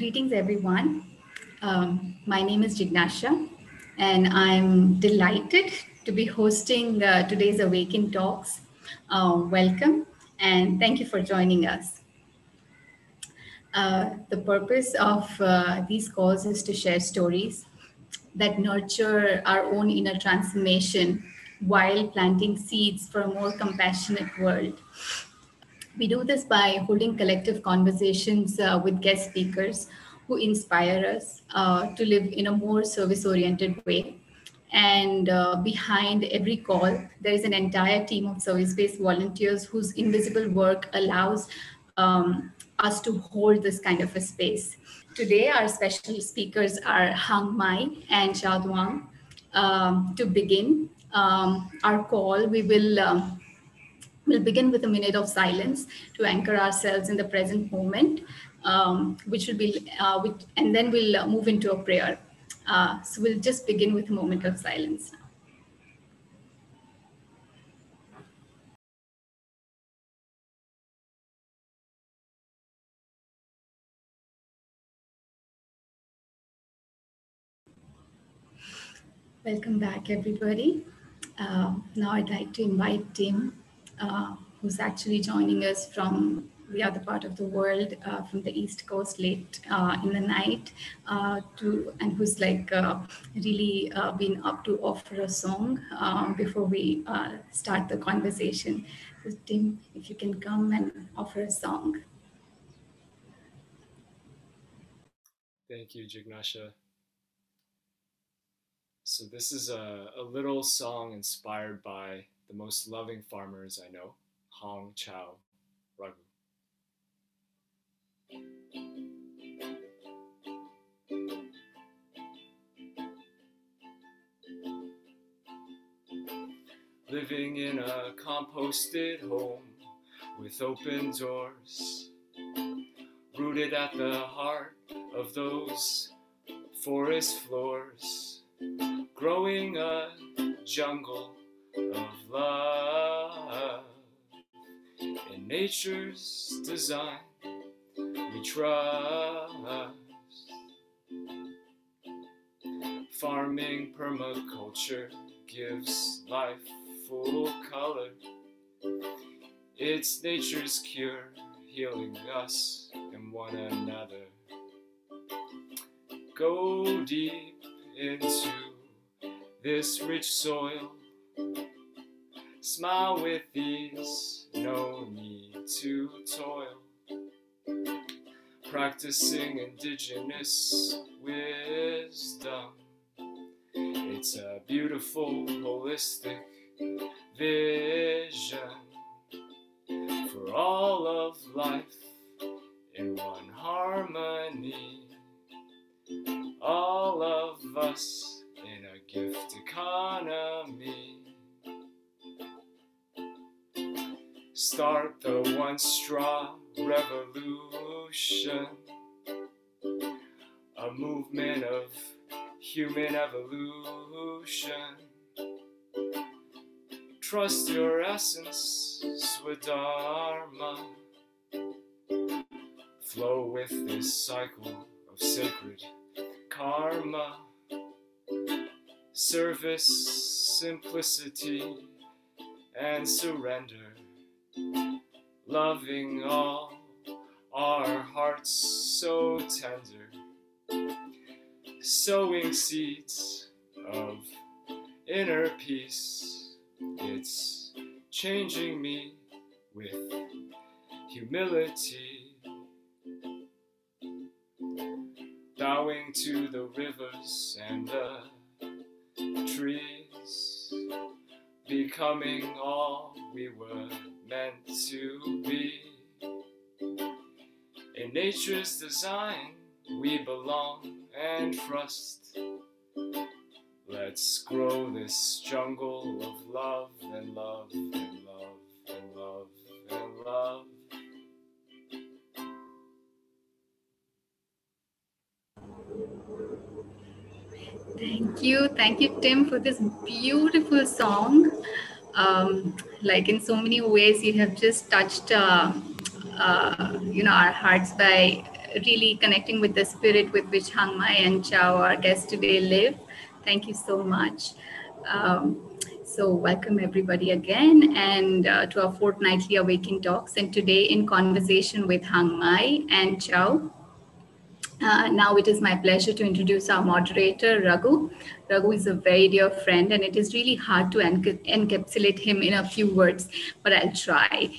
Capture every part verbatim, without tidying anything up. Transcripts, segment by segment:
greetings everyone. Um, my name is Jignasha, and I'm delighted to be hosting uh, today's Awaken Talks. Uh, welcome, and thank you for joining us. Uh, the purpose of uh, these calls is to share stories that nurture our own inner transformation while planting seeds for a more compassionate world. We do this by holding collective conversations uh, with guest speakers who inspire us uh, to live in a more service oriented way. And uh, behind every call, there is an entire team of service based volunteers whose invisible work allows um, us to hold this kind of a space. Today, our special speakers are Hang Mai and Xiao Duang. Um, to begin um, our call, we will um, We'll begin with a minute of silence to anchor ourselves in the present moment, um, which will be, uh, which, and then we'll uh, move into a prayer. Uh, so we'll just begin with a moment of silence. Welcome back, everybody. Uh, now I'd like to invite Tim, uh, who's actually joining us from the other part of the world, uh, from the East Coast, late uh, in the night, uh, to and who's like uh, really uh, been up to offer a song uh, before we uh, start the conversation. So, Tim, if you can come and offer a song. Thank you, Jignasha. So this is a, a little song inspired by the most loving farmers I know, Hong Chao Raghu. Living in a composted home with open doors, rooted at the heart of those forest floors, growing a jungle of love in nature's design. We trust farming permaculture gives life full color. It's nature's cure, healing us and one another. Go deep into this rich soil. Smile with ease, no need to toil. Practicing indigenous wisdom. It's a beautiful, holistic vision for all of life in one harmony. All of us in a gift economy. Start the one straw revolution, a movement of human evolution. Trust your essence, Swadharma. Flow with this cycle of sacred karma. Service, simplicity, and surrender. Loving all, our hearts so tender. Sowing seeds of inner peace. It's changing me with humility. Bowing to the rivers and the trees. Becoming all we were meant to be. In nature's design, we belong and trust. Let's grow this jungle of love and love and love and love and love. Thank you. Thank you, Tim, for this beautiful song. Um, like in so many ways, you have just touched, uh, uh, you know, our hearts by really connecting with the spirit with which Hang Mai and Chow, our guests today, live. Thank you so much. Um, so welcome everybody again and uh, to our fortnightly Awakening Talks, and today in conversation with Hang Mai and Chow. Uh, now it is my pleasure to introduce our moderator, Raghu. Raghu is a very dear friend, and it is really hard to enc- encapsulate him in a few words, but I'll try.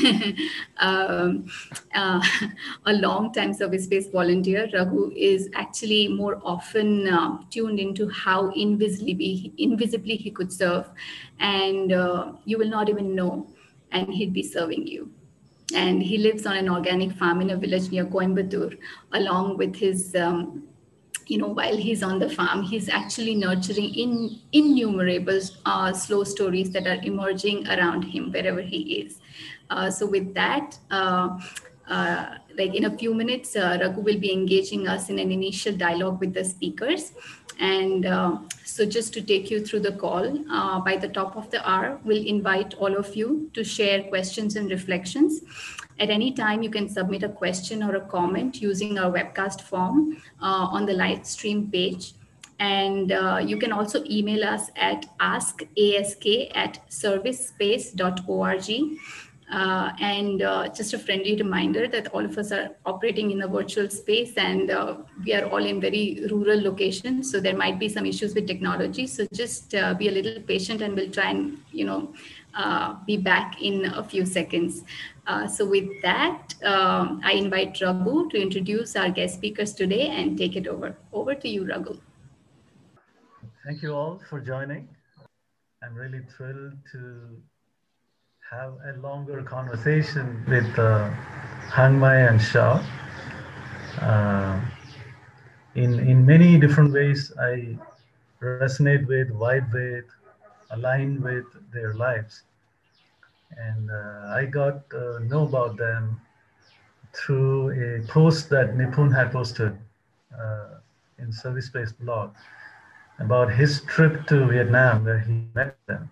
um, uh, a long-time service-based volunteer, Raghu is actually more often uh, tuned into how invisibly, invisibly he could serve, and uh, you will not even know, and he'd be serving you. And he lives on an organic farm in a village near Coimbatore, along with his, um, you know, while he's on the farm, he's actually nurturing in, innumerable uh, slow stories that are emerging around him wherever he is. Uh, so with that, uh, uh, like in a few minutes, uh, Raghu will be engaging us in an initial dialogue with the speakers. And uh, so just to take you through the call, uh, by the top of the hour, we'll invite all of you to share questions and reflections. At any time, you can submit a question or a comment using our webcast form uh, on the live stream page. And uh, you can also email us at askask at servicespace dot org. Uh, and uh, just a friendly reminder that all of us are operating in a virtual space, and uh, we are all in very rural locations. So there might be some issues with technology. So just uh, be a little patient, and we'll try and, you know, uh, be back in a few seconds. Uh, so with that, um, I invite Raghu to introduce our guest speakers today and take it over. Over to you, Raghu. Thank you all for joining. I'm really thrilled to have a longer conversation with uh, Hang Mai and Shah. Uh, in, in many different ways, I resonate with, vibe with, align with their lives. And uh, I got to uh, know about them through a post that Nipun had posted uh, in Service Space blog about his trip to Vietnam where he met them.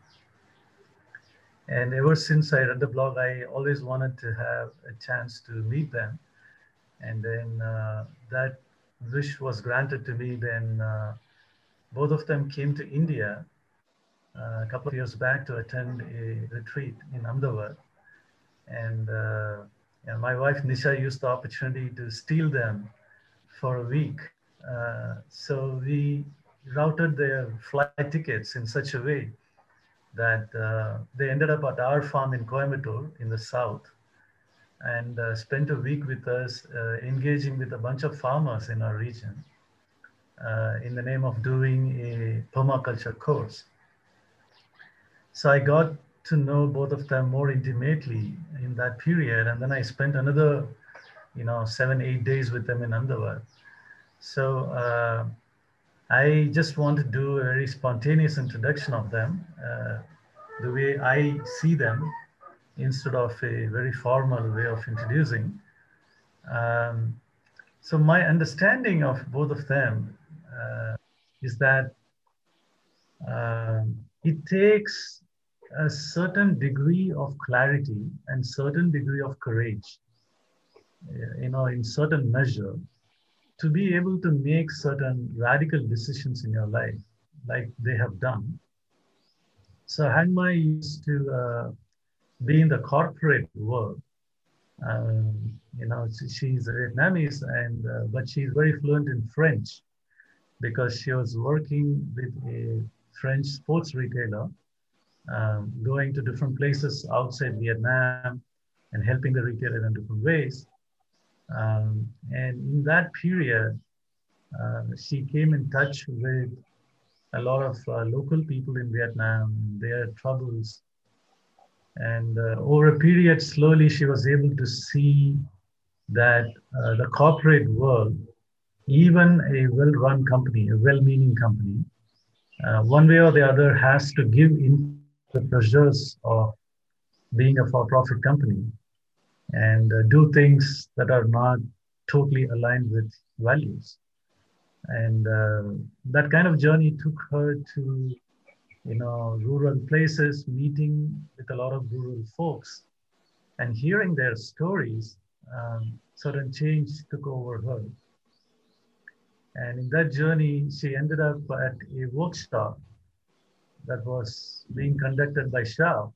And ever since I read the blog, I always wanted to have a chance to meet them. And then uh, that wish was granted to me. Then uh, both of them came to India uh, a couple of years back to attend a retreat in Ahmedabad. And uh, yeah, my wife Nisha used the opportunity to steal them for a week. Uh, so we routed their flight tickets in such a way that uh, they ended up at our farm in Coimbatore in the south, and uh, spent a week with us, uh, engaging with a bunch of farmers in our region uh, in the name of doing a permaculture course. So I got to know both of them more intimately in that period, and then I spent another, you know, seven, eight days with them in Ahmedabad. So uh, I just want to do a very spontaneous introduction of them, uh, the way I see them, instead of a very formal way of introducing. Um, so my understanding of both of them uh, is that um, it takes a certain degree of clarity and certain degree of courage, you know, in certain measure, to be able to make certain radical decisions in your life, like they have done. So Hang Mai used to uh, be in the corporate world. Um, you know, she, she's Vietnamese, and uh, but she's very fluent in French because she was working with a French sports retailer, um, going to different places outside Vietnam and helping the retailer in different ways. Um, and in that period, uh, she came in touch with a lot of uh, local people in Vietnam, their troubles. And uh, over a period, slowly she was able to see that uh, the corporate world, even a well-run company, a well-meaning company, uh, one way or the other has to give in the pressures of being a for-profit company and uh, do things that are not totally aligned with values. And uh, that kind of journey took her to, you know, rural places, meeting with a lot of rural folks and hearing their stories um, certain change took over her. And in that journey, she ended up at a workshop that was being conducted by Shao.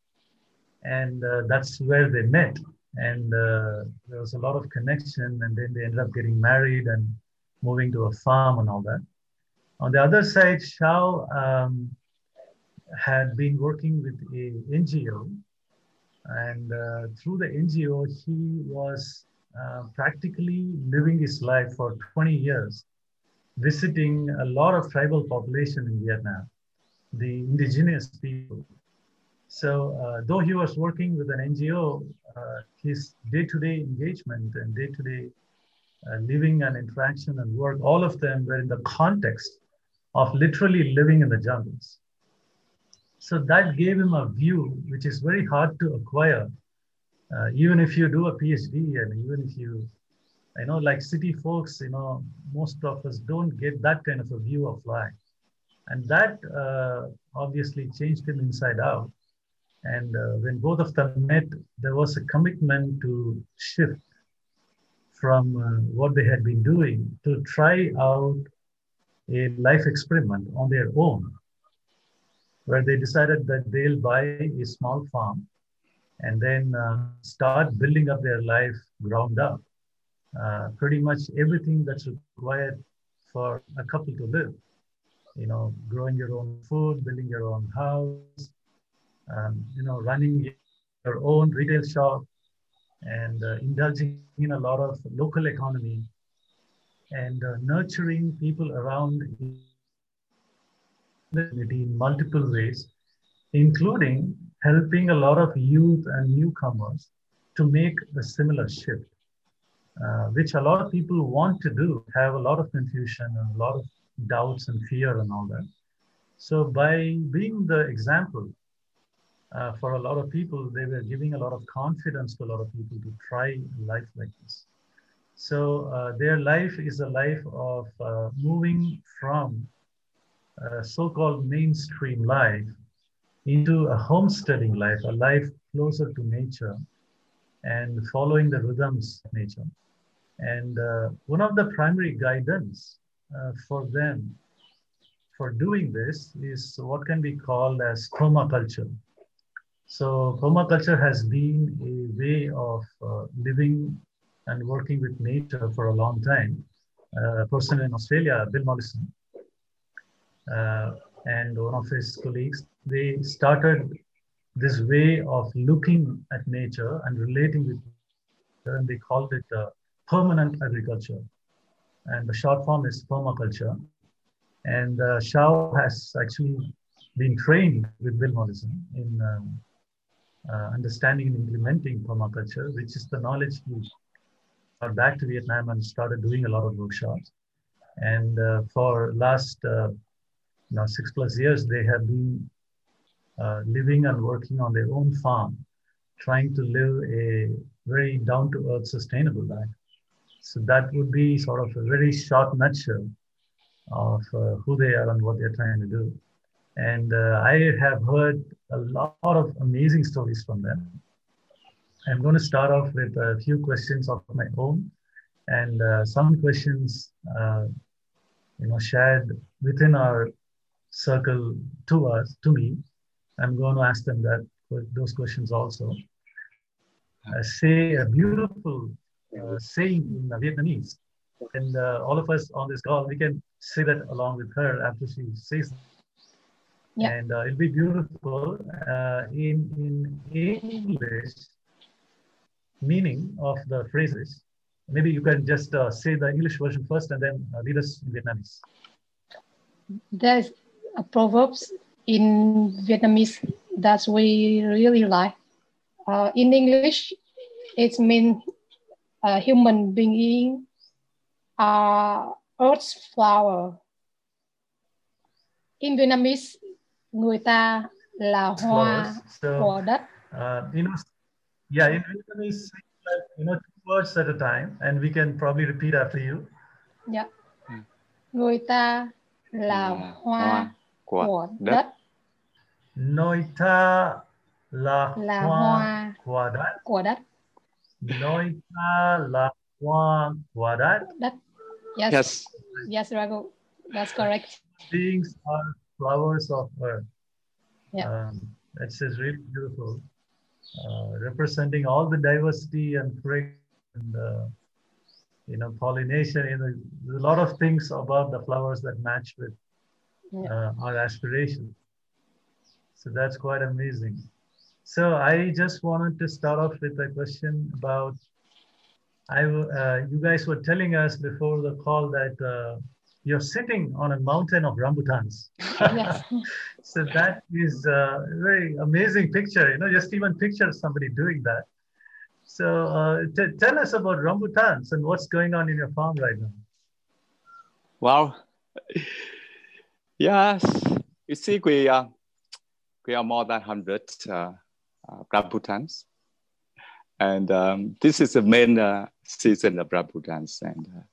And uh, that's where they met. And uh, there was a lot of connection. And then they ended up getting married and moving to a farm and all that. On the other side, Shao um, had been working with a N G O. And uh, through the N G O, he was uh, practically living his life for twenty years, visiting a lot of tribal population in Vietnam, the indigenous people. So uh, though he was working with an N G O, uh, his day-to-day engagement and day-to-day uh, living and interaction and work, all of them were in the context of literally living in the jungles. So that gave him a view which is very hard to acquire, uh, even if you do a PhD and even if you, I know like city folks, you know, most of us don't get that kind of a view of life. And that uh, obviously changed him inside out. And uh, when both of them met, there was a commitment to shift from uh, what they had been doing to try out a life experiment on their own, where they decided that they'll buy a small farm and then uh, start building up their life ground up. Uh, pretty much everything that's required for a couple to live. You know, growing your own food, building your own house, um, you know, running your own retail shop, and uh, indulging in a lot of local economy, and uh, nurturing people around in the community in multiple ways, including helping a lot of youth and newcomers to make a similar shift, uh, which a lot of people want to do, have a lot of confusion and a lot of doubts and fear and all that. So by being the example uh, for a lot of people, they were giving a lot of confidence to a lot of people to try life like this. So uh, their life is a life of uh, moving from a so-called mainstream life into a homesteading life, a life closer to nature and following the rhythms of nature. And uh, one of the primary guidance uh, for them for doing this is what can be called as permaculture. So permaculture has been a way of uh, living and working with nature for a long time. Uh, a person in Australia, Bill Mollison, uh, and one of his colleagues, they started this way of looking at nature and relating with nature, and they called it uh, permanent agriculture. And the short form is permaculture. And uh, Shao has actually been trained with Bill Mollison in um, uh, understanding and implementing permaculture, which is the knowledge he got back to Vietnam and started doing a lot of workshops. And uh, for last uh, you know, six plus years, they have been uh, living and working on their own farm, trying to live a very down-to-earth, sustainable life. So that would be sort of a very short nutshell of uh, who they are and what they're trying to do. And uh, I have heard a lot of amazing stories from them. I'm going to start off with a few questions of my own, and uh, some questions, uh, you know, shared within our circle to us, to me. I'm going to ask them that those questions also. Uh, say a beautiful uh, saying in Vietnamese, and uh, all of us on this call, we can say that along with her after she says that. Yeah. And uh, it'll be beautiful uh, in, in English, meaning of the phrases. Maybe you can just uh, say the English version first and then uh, lead us in Vietnamese. There's a proverbs in Vietnamese that we really like. Uh, in English, it means a human being are earth's flower. In Vietnamese, người ta là hoa so, của đất. Uh, you know, yeah, in Vietnamese, you know, two words at a time, and we can probably repeat after you. Yeah. Người ta là hoa, hoa của, của đất. đất. Người ta là, là hoa, hoa của đất. Của đất. Noita la Hua Guadat. That, yes, Yes. yes, Raghu, that's correct. Beings are flowers of earth. Yeah. Um, that's just really beautiful, uh, representing all the diversity and fragrance and uh, you know pollination. You know, there's a lot of things about the flowers that match with Yeah. uh, our aspirations. So that's quite amazing. So I just wanted to start off with a question about I. Uh, you guys were telling us before the call that uh, you're sitting on a mountain of rambutans. Yes. So that is a very amazing picture. You know, just even picture somebody doing that. So uh, t- tell us about rambutans and what's going on in your farm right now. Well, yes, you see, we uh, we are more than one hundred uh, uh, rambutans. And um, this is the main uh, season of rambutans. And uh,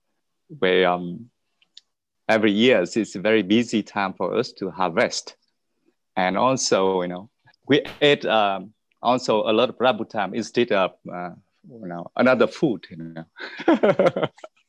we, um, every year, it's a very busy time for us to harvest. And also, you know, we ate um, also a lot of rambutan instead of, uh, you know, another food, you know.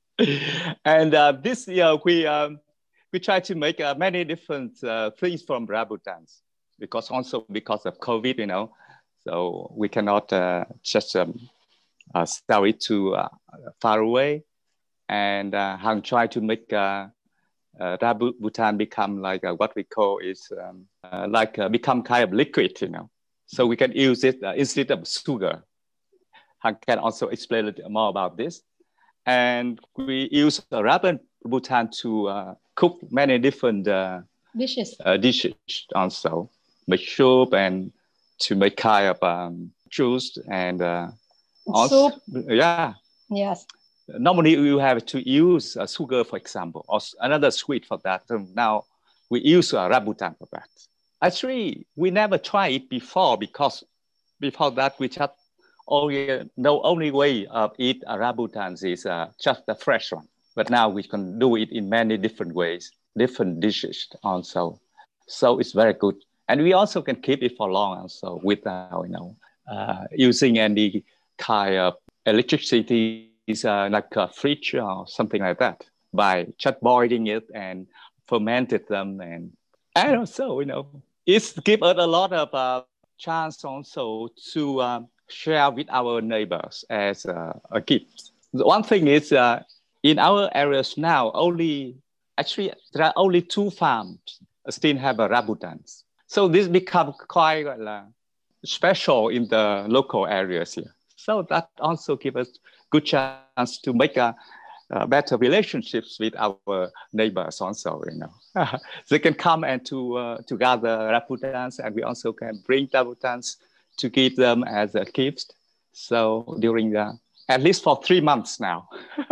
And uh, this year, we, um, we try to make uh, many different uh, things from rambutans, because also because of COVID, you know, so we cannot uh, just um, uh, sell it to uh, far away. And uh, Hang try to make uh, uh, rambutan become like uh, what we call is um, uh, like uh, become kind of liquid, you know. So we can use it uh, instead of sugar. Hang can also explain a little more about this. And we use uh, rambutan to uh, cook many different uh, Dishes. uh, dishes also, make soup and to make kind of um, juice and uh, also, Soup. yeah. Yes. Normally you have to use uh, sugar, for example, or another sweet for that. So now we use uh, rambutan for that. Actually, we never tried it before because before that we just only the only way of eat uh, rambutans is uh, just the fresh one. But now we can do it in many different ways, different dishes also. So it's very good. And we also can keep it for long also without, you know, uh, using any kind of electricity, is uh, like a fridge or something like that, by just boiling it and fermented them. And and also, you know, it's give us a lot of uh, chance also to um, share with our neighbors as uh, a gift. The one thing is uh, in our areas now, only actually there are only two farms still have a rambutans. So this becomes quite uh, special in the local areas here. So that also gives us good chance to make a, a better relationships with our neighbors also, you know. They can come and to, uh, to gather rambutans, and we also can bring rambutans to give them as a gift. So during the, at least for three months now.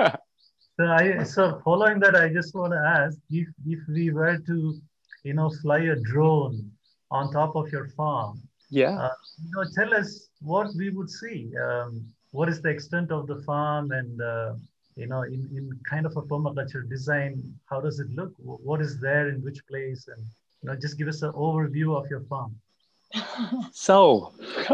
So I so following that, I just want to ask if if we were to, you know, fly a drone on top of your farm. Yeah. Uh, you know, tell us what we would see. Um, what is the extent of the farm, and uh, you know, in, in kind of a permaculture design, how does it look? What is there in which place, and you know, just give us an overview of your farm. So,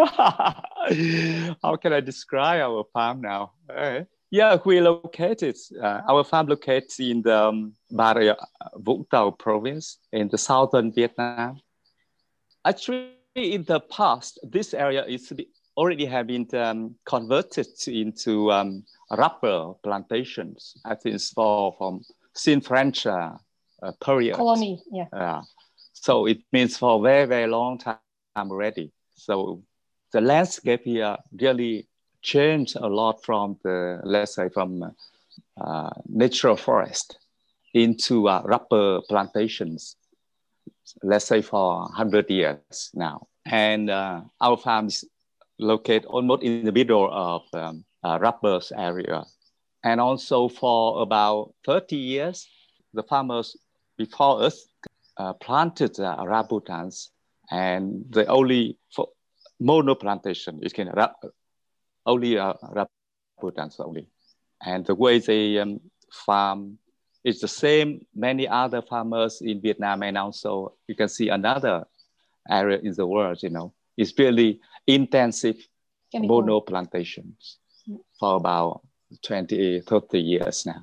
how can I describe our farm now? Uh, yeah, we located, uh, our farm located in the um, Bà Rịa Vũng Tàu province in the southern Vietnam. Actually, in the past, this area is already have been um, converted into um, rubber plantations. I think it's for from since French uh, uh, period. Colony, yeah. Uh, so it means for a very, very long time already. So the landscape here really changed a lot from the, let's say, from uh, natural forest into uh, rubber plantations, let's say for one hundred years now. And uh, our farm is located almost in the middle of um, uh, rubber area. And also for about thirty years, the farmers before us uh, planted uh, rambutans, and the only for mono plantation, it can only uh, rambutans only. And the way they um, farm is the same. Many other farmers in Vietnam, and also you can see another area in the world, you know, it's really intensive mono plantations for about twenty, thirty years now.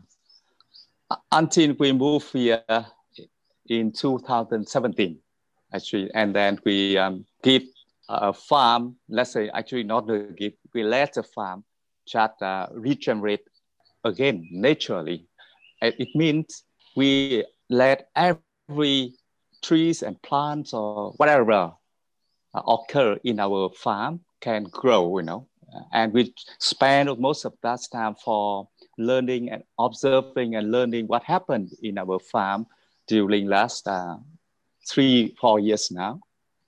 Until we moved here in two thousand seventeen, actually, and then we um, give a farm, let's say, actually not the give, we let the farm just uh, regenerate again naturally. And it means we let every trees and plants or whatever uh, occur in our farm can grow, you know, and we spend most of that time for learning and observing and learning what happened in our farm during last uh, three, four years now.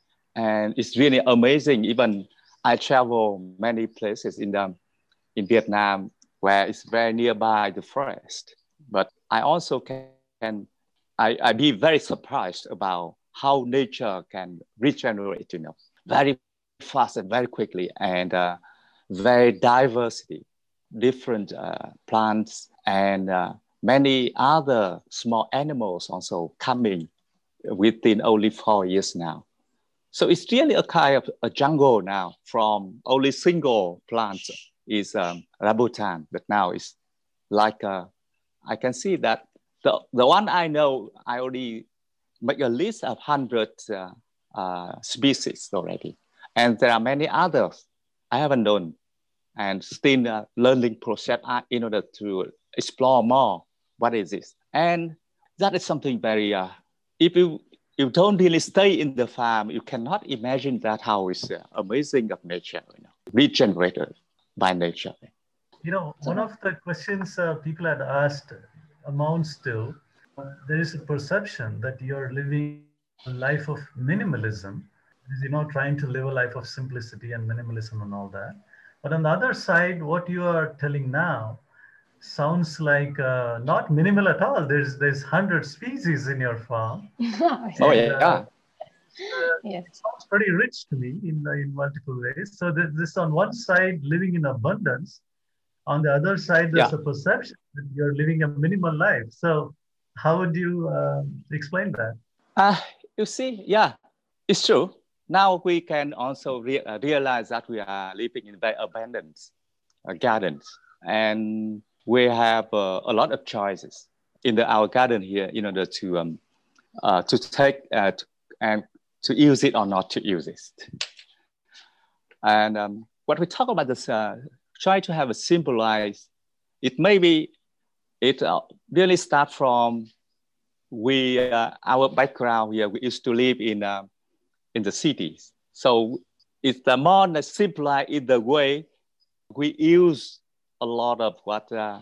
And it's really amazing. Even I travel many places in the in Vietnam where it's very nearby the forest. But I also can, can I, I be very surprised about how nature can regenerate, you know, very fast and very quickly, and uh, very diversity, different uh, plants and uh, many other small animals also coming within only four years now. So it's really a kind of a jungle now. From only single plants is um, rambutan, but now it's like a, I can see that the, the one I know, I already make a list of hundred uh, uh, species already. And there are many others I haven't known, and still uh, learning process in order to explore more what is this. And that is something very, uh, if you you don't really stay in the farm, you cannot imagine that how it's uh, amazing of nature, you know, regenerated by nature. You know, one of the questions uh, people had asked amounts to, uh, there is a perception that you're living a life of minimalism, you know, trying to live a life of simplicity and minimalism and all that. But on the other side, what you are telling now sounds like uh, not minimal at all. There's there's hundred species in your farm. Oh yeah. Uh, uh, yes. It sounds pretty rich to me in in multiple ways. So this, this on one side, living in abundance. On the other side, there's yeah. a perception that you're living a minimal life. So how would you uh, explain that? Uh, you see, yeah, it's true. Now we can also re uh, realize that we are living in very abundant uh, gardens, and we have uh, a lot of choices in the, our garden here in order to um, uh, to take uh, to, and to use it or not to use it. And um, what we talk about is uh, try to have a simple life. It maybe it uh, really start from we uh, our background here. We used to live in uh, in the cities, so it's the more simpler in the way we use a lot of what uh,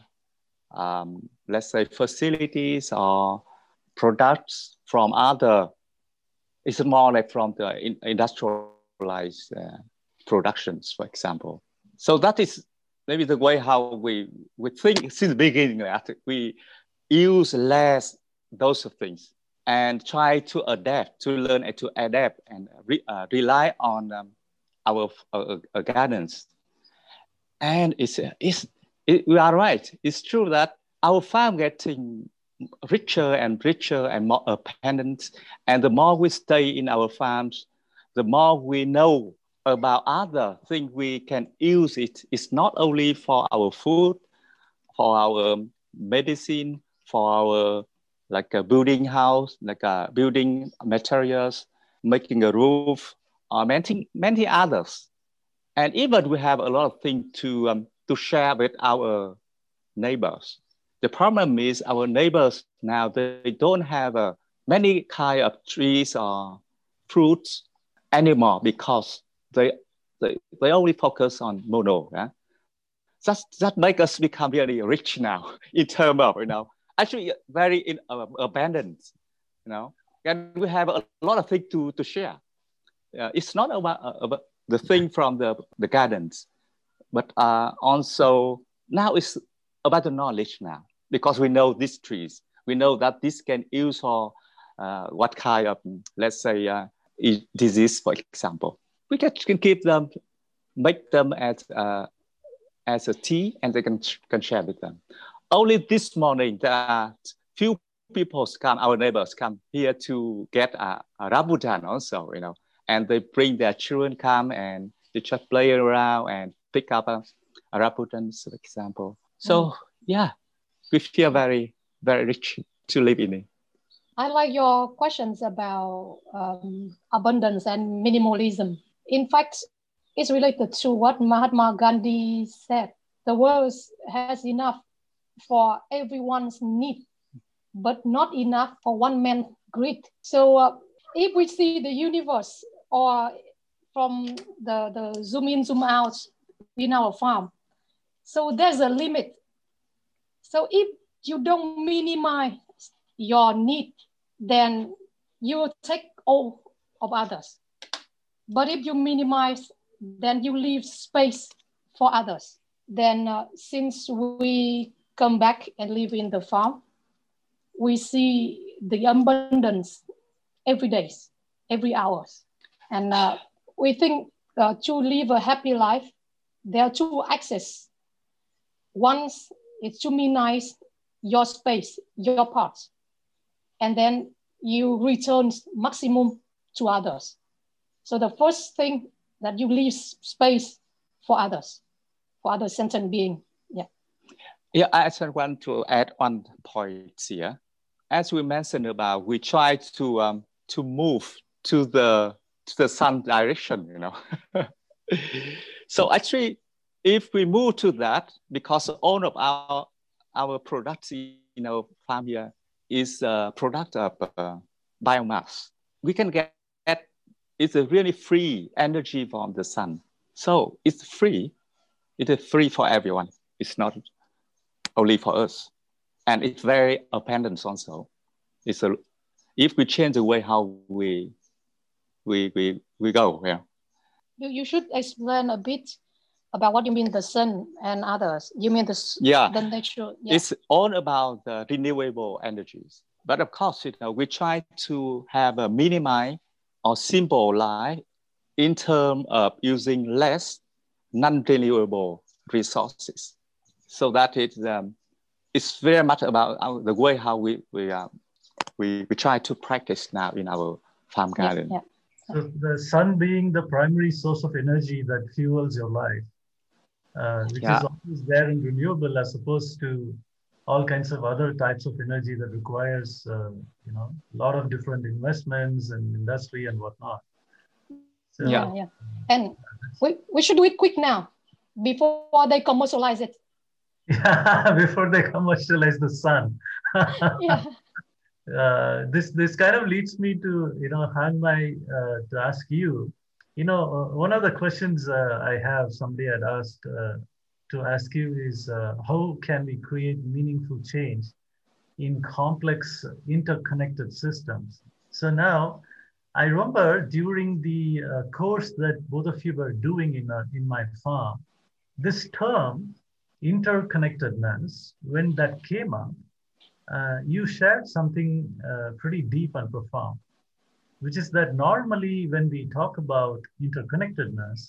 um, let's say facilities or products from other. It's more like from the in, industrialized uh, productions, for example. So that is maybe the way how we, we think since the beginning that we use less those things and try to adapt, to learn and to adapt and re, uh, rely on um, our uh, uh, gardens. And it's, it's, it, we are right. It's true that our farm getting richer and richer and more abundant. And the more we stay in our farms, the more we know about other things we can use it. It's not only for our food, for our medicine, for our like a building house, like a building materials, making a roof, or many, many others. And even we have a lot of things to, um, to share with our neighbors. The problem is our neighbors now, they don't have uh, many kind of trees or fruits anymore because they, they, they only focus on mono. Yeah? That, that makes us become really rich now in terms of, you know, actually very in, uh, abundant, you know, and we have a lot of things to, to share. Uh, it's not about, uh, about the thing from the, the gardens, but uh, also now it's about the knowledge now, because we know these trees. We know that this can use for uh, what kind of, let's say, uh, disease, for example. We can, can keep them, make them as, uh, as a tea, and they can, can share with them. Only this morning, there are few people come, our neighbors come here to get a, a rambutan also, you know, and they bring their children come and They just play around and pick up a, a rambutan, for example. So mm. yeah, we feel very, very rich to live in it. I like your questions about um, abundance and minimalism. In fact, it's related to what Mahatma Gandhi said. The world has enough for everyone's need, but not enough for one man's greed. So uh, if we see the universe or from the, the zoom in, zoom out in our farm, so there's a limit. So if you don't minimize your need, then you will take all of others. But if you minimize, then you leave space for others. Then uh, since we come back and live in the farm, we see the abundance every day, every hour. And uh, we think uh, to live a happy life, there are two access. One is to minimize your space, your parts. And then you return maximum to others. So the first thing that you leave space for others, for other sentient being. Yeah. Yeah, I just want to add one point here. As we mentioned about, we try to um, to move to the to the sun direction, you know. So actually, if we move to that, because all of our our products in our farm here is a product of uh, biomass. We can get, it's a really free energy from the sun. So it's free. It is free for everyone. It's not only for us. And it's very abundant also. It's a, if we change the way how we we we, we go, yeah. You, you should explain a bit about what you mean the sun and others. You mean the, yeah. the nature? Yeah. It's all about the renewable energies. But of course, you know, we try to have a minimize or simple life in terms of using less non-renewable resources. So that is, um, it's very much about our, the way how we we, uh, we we try to practice now in our farm garden. Yeah, yeah. So the sun being the primary source of energy that fuels your life, uh, which yeah. is always there and renewable as opposed to all kinds of other types of energy that requires, uh, you know, a lot of different investments and industry and whatnot. So, yeah, yeah. And we, we should do it quick now before they commercialize it. Yeah, before they commercialize the sun. Yeah. Uh, this this kind of leads me to, you know, Hang Mai, uh, to ask you, you know, uh, one of the questions uh, I have, somebody had asked uh, to ask you is, uh, how can we create meaningful change in complex interconnected systems? So now, I remember during the uh, course that both of you were doing in, uh, in my farm, this term, interconnectedness, when that came up, uh, you shared something uh, pretty deep and profound, which is that normally when we talk about interconnectedness,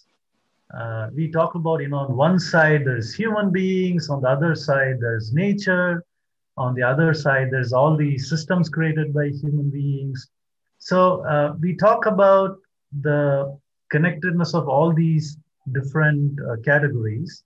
uh, we talk about, you know, on one side there's human beings, on the other side there's nature, on the other side there's all the systems created by human beings. So uh, we talk about the connectedness of all these different uh, categories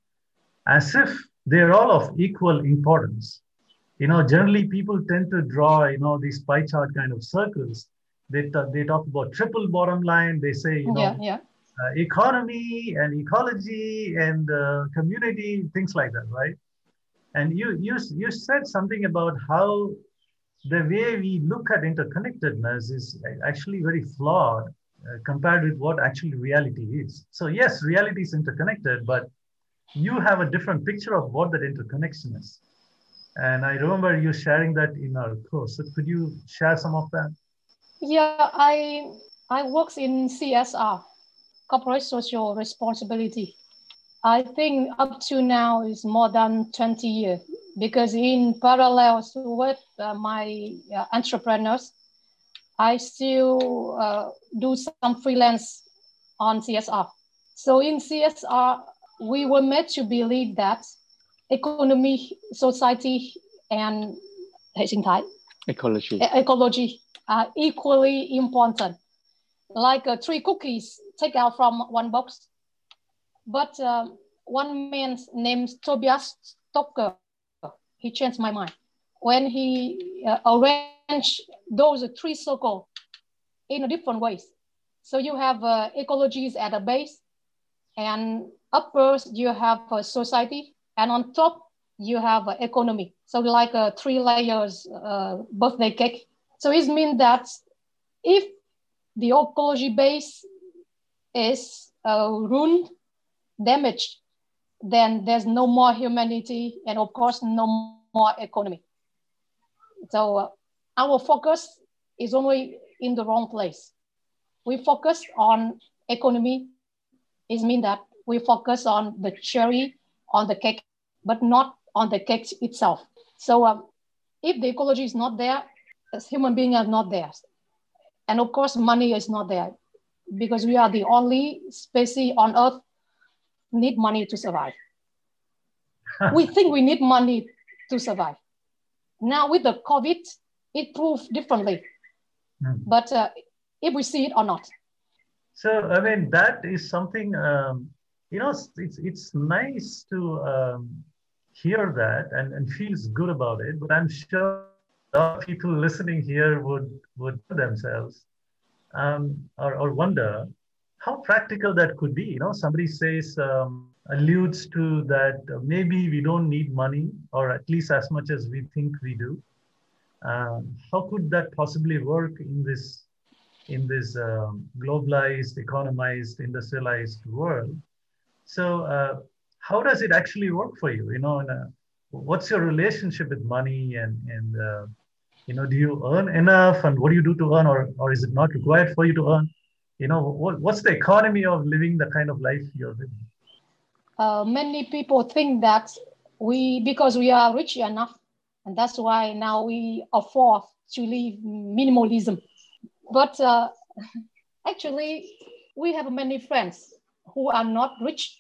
as if they're all of equal importance. You know, generally people tend to draw, you know, these pie chart kind of circles. They, they talk about triple bottom line. They say, you know, yeah, yeah. Uh, economy and ecology and uh, community, things like that, right? And you, you, you said something about how the way we look at interconnectedness is actually very flawed uh, compared with what actually reality is. So yes, reality is interconnected, but you have a different picture of what that interconnection is. And I remember you sharing that in our course. So could you share some of that? Yeah, I I work in C S R, corporate social responsibility. I think up to now is more than twenty years, because in parallel with uh, my uh, entrepreneurs, I still uh, do some freelance on C S R. So in C S R, we were made to believe that economy, society, and hệ sinh thái, ecology, ecology are equally important. Like uh, three cookies take out from one box, But um, one man named Tobias Stocker, he changed my mind. When he uh, arranged those three circles in a different ways. So you have uh, ecologies at the base, and upper you have a society, and on top you have uh, economy. So like uh, three layers uh, birthday cake. So it means that if the ecology base is uh, ruined, damaged, then there's no more humanity, and of course no more economy. So uh, our focus is only in the wrong place. We focus on economy. It means that we focus on the cherry on the cake, but not on the cake itself. So um, if the ecology is not there, as human beings are not there. And of course, money is not there, because we are the only species on earth need money to survive. We think we need money to survive. Now with the COVID, it proved differently. Mm. But uh, if we see it or not. So, I mean, that is something, um, you know, it's, it's nice to um, hear that and, and feels good about it. But I'm sure a lot of people listening here would, would themselves um, or, or wonder how practical that could be. You know, somebody says, um, alludes to that uh, maybe we don't need money, or at least as much as we think we do. Um, how could that possibly work in this in this um, globalized, economized, industrialized world? So uh, how does it actually work for you? You know, and, uh, what's your relationship with money, and, and uh, you know, do you earn enough, and what do you do to earn, or, or is it not required for you to earn? You know, what, what's the economy of living the kind of life you're living? Uh, many people think that we, because we are rich enough, and that's why now we afford to live minimalism. But uh, actually, we have many friends who are not rich,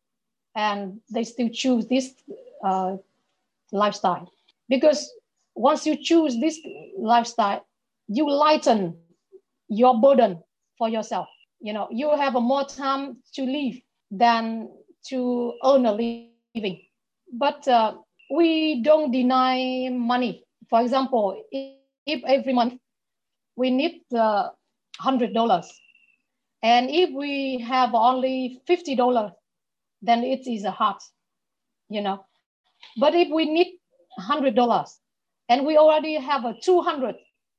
and they still choose this uh, lifestyle. Because once you choose this lifestyle, you lighten your burden for yourself. You know, you have a more time to live than to earn a living. But uh, we don't deny money. For example, if, if every month we need uh, one hundred dollars, and if we have only fifty dollars, then it is a hard, you know. But if we need one hundred dollars and we already have a two hundred,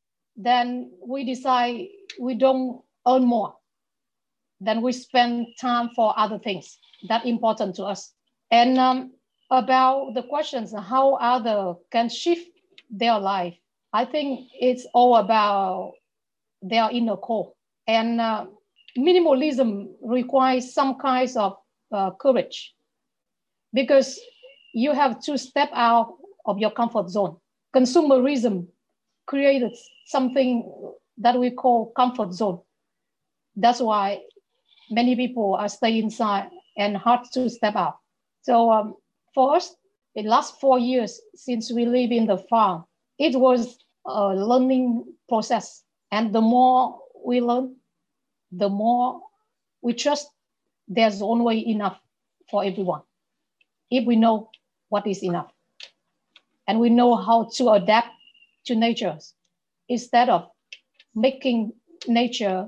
then we decide we don't earn more. Then we spend time for other things that important to us. And um, about the questions, how others can shift their life, I think it's all about their inner core. And uh, minimalism requires some kinds of uh, courage, because you have to step out of your comfort zone. Consumerism created something that we call comfort zone. That's why many people are staying inside and hard to step out. So um, for us, the last four years since we live in the farm, it was a learning process. And the more we learn, the more we trust there's always enough for everyone, if we know what is enough. And we know how to adapt to nature, instead of making nature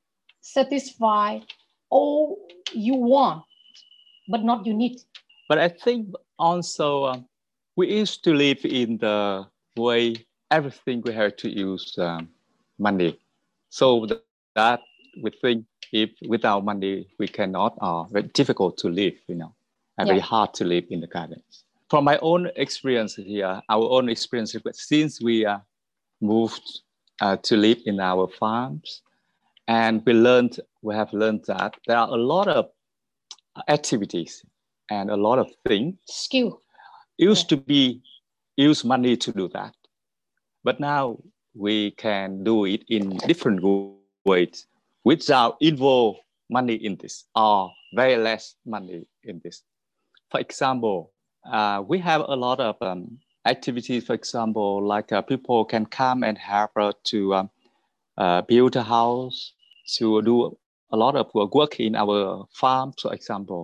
satisfy all you want, but not you need. But I think also um, we used to live in the way everything we have to use um, money. So that we think if without money we cannot, or uh, very difficult to live, you know, and yeah. very hard to live in the gardens. From my own experience here, our own experience, since we uh, moved uh, to live in our farms, and we learned, we have learned that there are a lot of activities and a lot of things. Skill. Used yeah. to be, use money to do that. But now we can do it in different ways without involve money in this, or very less money in this. For example, uh, we have a lot of um, activities, for example, like uh, people can come and help uh, to um, uh, build a house, to do a lot of work in our farm, for example.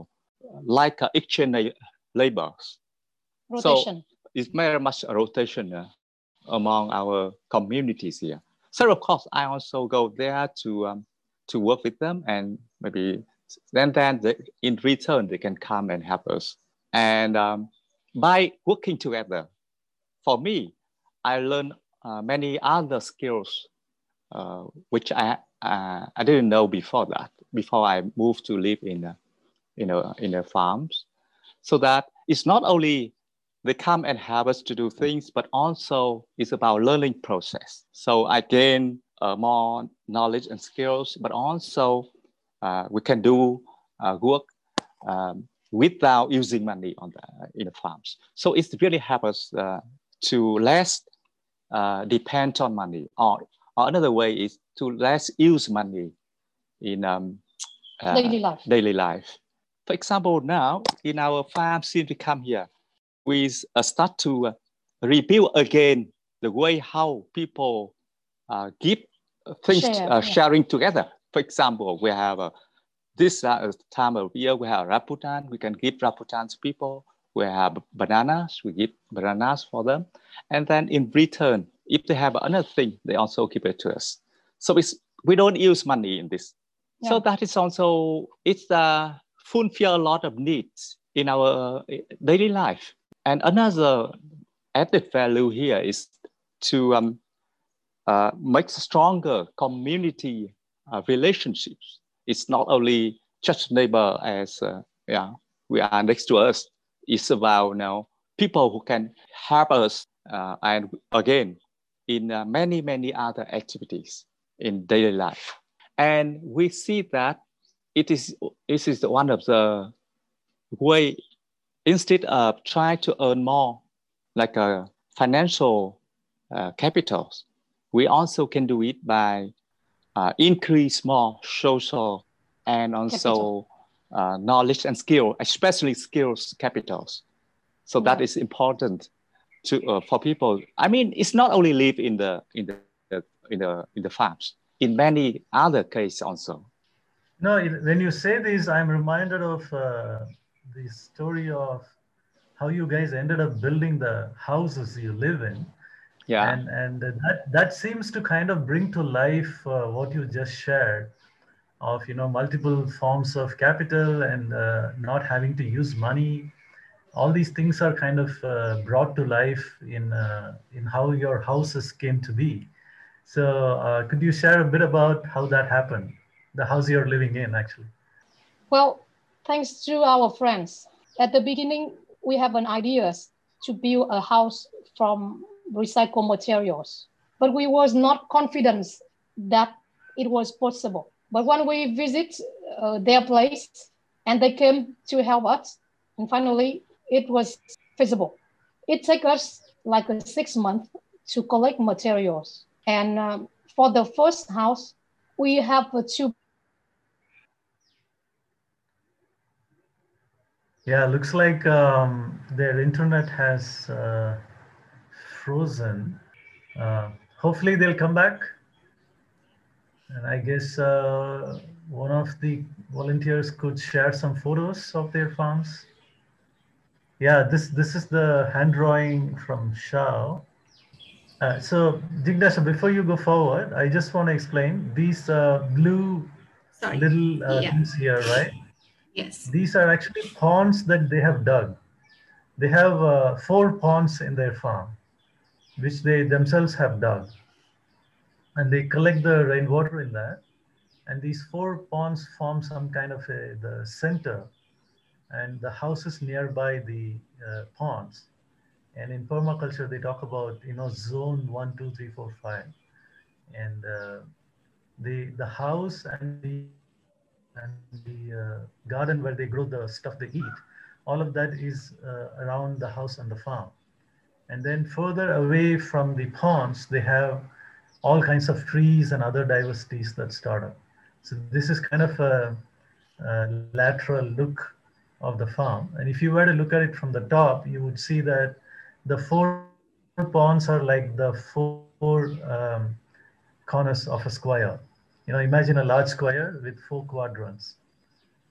like uh, exchange labors. Rotation. So it's very much a rotation uh, among our communities here. So of course, I also go there to um, to work with them, and maybe then then they, in return they can come and help us. And um, by working together, for me, I learned uh, many other skills uh, which I uh, I didn't know before that. Before I moved to live in a, in a, in a farms, so that it's not only they come and help us to do things, but also it's about learning process. So I gain uh, more knowledge and skills, but also uh, we can do uh, work um, without using money on the in the farms. So it's really help us uh, to less uh, depend on money, or, or another way is to less use money in um, uh, Daily life. daily life. For example, now in our farm, since we come here, we uh, start to uh, rebuild again the way how people uh, give things Share, uh, yeah. sharing together. For example, we have uh, this uh, time of year, we have rambutan, we can give rambutan to people. We have bananas, we give bananas for them. And then in return, if they have another thing, they also give it to us. So it's, we don't use money in this. Yeah. So that is also, it's uh, fulfill a lot of needs in our uh, daily life. And another added value here is to um, uh, make stronger community uh, relationships. It's not only just neighbor as uh, yeah, we are next to us. It's about you know, people who can help us uh, and again in uh, many, many other activities in daily life. And we see that it is, this is one of the way, instead of trying to earn more like a financial uh, capitals, we also can do it by uh, increase more social and also uh, knowledge and skill, especially skills capitals. So Yeah. that is important to uh, for people. I mean, it's not only live in the in the in the in the farms. In many other cases also. No, it, when you say this, I'm reminded of uh, the story of how you guys ended up building the houses you live in. Yeah. And, and that, that seems to kind of bring to life uh, what you just shared of, you know, multiple forms of capital and uh, not having to use money. All these things are kind of uh, brought to life in, uh, in how your houses came to be. So uh, could you share a bit about how that happened? The house you're living in, actually. Well, thanks to our friends. At the beginning, we have an idea to build a house from recycled materials, but we was not confident that it was possible. But when we visit uh, their place and they came to help us, and finally it was feasible. It took us like a six months to collect materials. And um, for the first house, we have uh, two. Yeah, looks like um, their internet has uh, frozen. Uh, hopefully they'll come back. And I guess uh, one of the volunteers could share some photos of their farms. Yeah, this this is the hand drawing from Shao. Uh, so Jignasha, before you go forward, I just want to explain these uh, blue Sorry. little uh, Yeah. things here, right? Yes. These are actually ponds that they have dug. They have uh, four ponds in their farm, which they themselves have dug. And they collect the rainwater in that. And these four ponds form some kind of a, the center, and the houses nearby the uh, ponds. And in permaculture, they talk about, you know, zone one, two, three, four, five. And uh, the, the house and the, and the uh, garden where they grow the stuff they eat, all of that is uh, around the house and the farm. And then further away from the ponds, they have all kinds of trees and other diversities that start up. So this is kind of a, a lateral look of the farm. And if you were to look at it from the top, you would see that the four ponds are like the four um, corners of a square. You know, imagine a large square with four quadrants.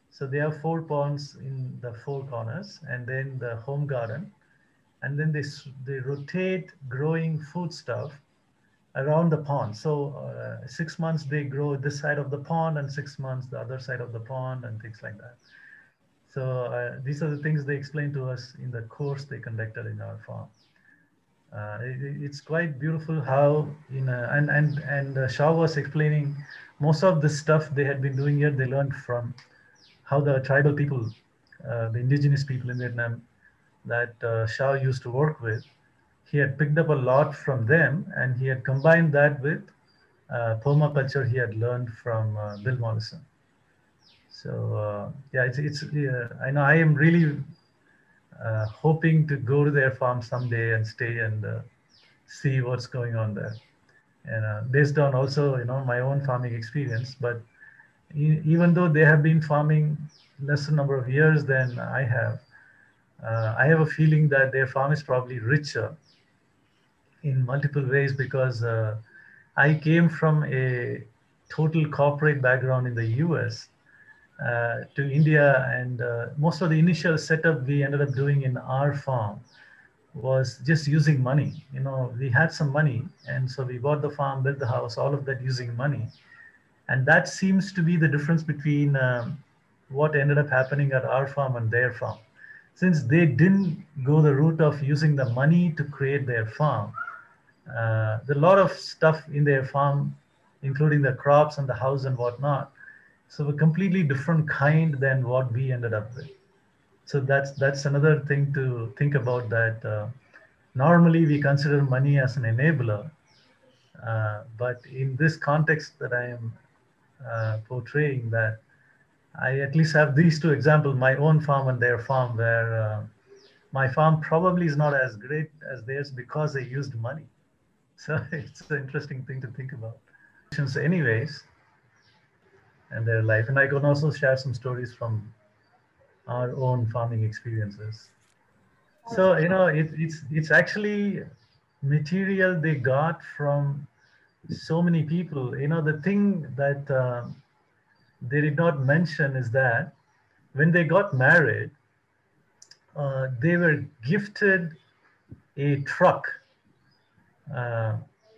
So they have four ponds in the four corners, and then the home garden, and then they they rotate growing food stuff around the pond. So uh, six months they grow this side of the pond, and six months the other side of the pond, and things like that. So uh, these are the things they explained to us in the course they conducted in our farm. Uh, it, it's quite beautiful how in a, and and and uh, Shah was explaining most of the stuff they had been doing here. They learned from how the tribal people, uh, the indigenous people in Vietnam, that uh, Shah used to work with. He had picked up a lot from them, and he had combined that with uh, permaculture he had learned from uh, Bill Mollison. So uh, yeah, it's it's. Uh, I know I am really uh, hoping to go to their farm someday and stay and uh, see what's going on there. And uh, based on also you know my own farming experience, but e even though they have been farming lesser number of years than I have, uh, I have a feeling that their farm is probably richer in multiple ways because uh, I came from a total corporate background in the U S uh, to India, and uh, most of the initial setup we ended up doing in our farm was just using money. You know, we had some money, and so we bought the farm, built the house, all of that using money. And that seems to be the difference between um, what ended up happening at our farm and their farm. Since they didn't go the route of using the money to create their farm, uh, a lot of stuff in their farm, including the crops and the house and whatnot, so a completely different kind than what we ended up with. So that's that's another thing to think about, that uh, normally we consider money as an enabler, uh, but in this context that I am uh, portraying, that I at least have these two examples, my own farm and their farm, where uh, my farm probably is not as great as theirs because they used money. So it's an interesting thing to think about. Anyways, and their life. And I can also share some stories from our own farming experiences. So, you know, it, it's, it's actually material they got from so many people. You know, the thing that uh, they did not mention is that when they got married, uh, they were gifted a truck, uh,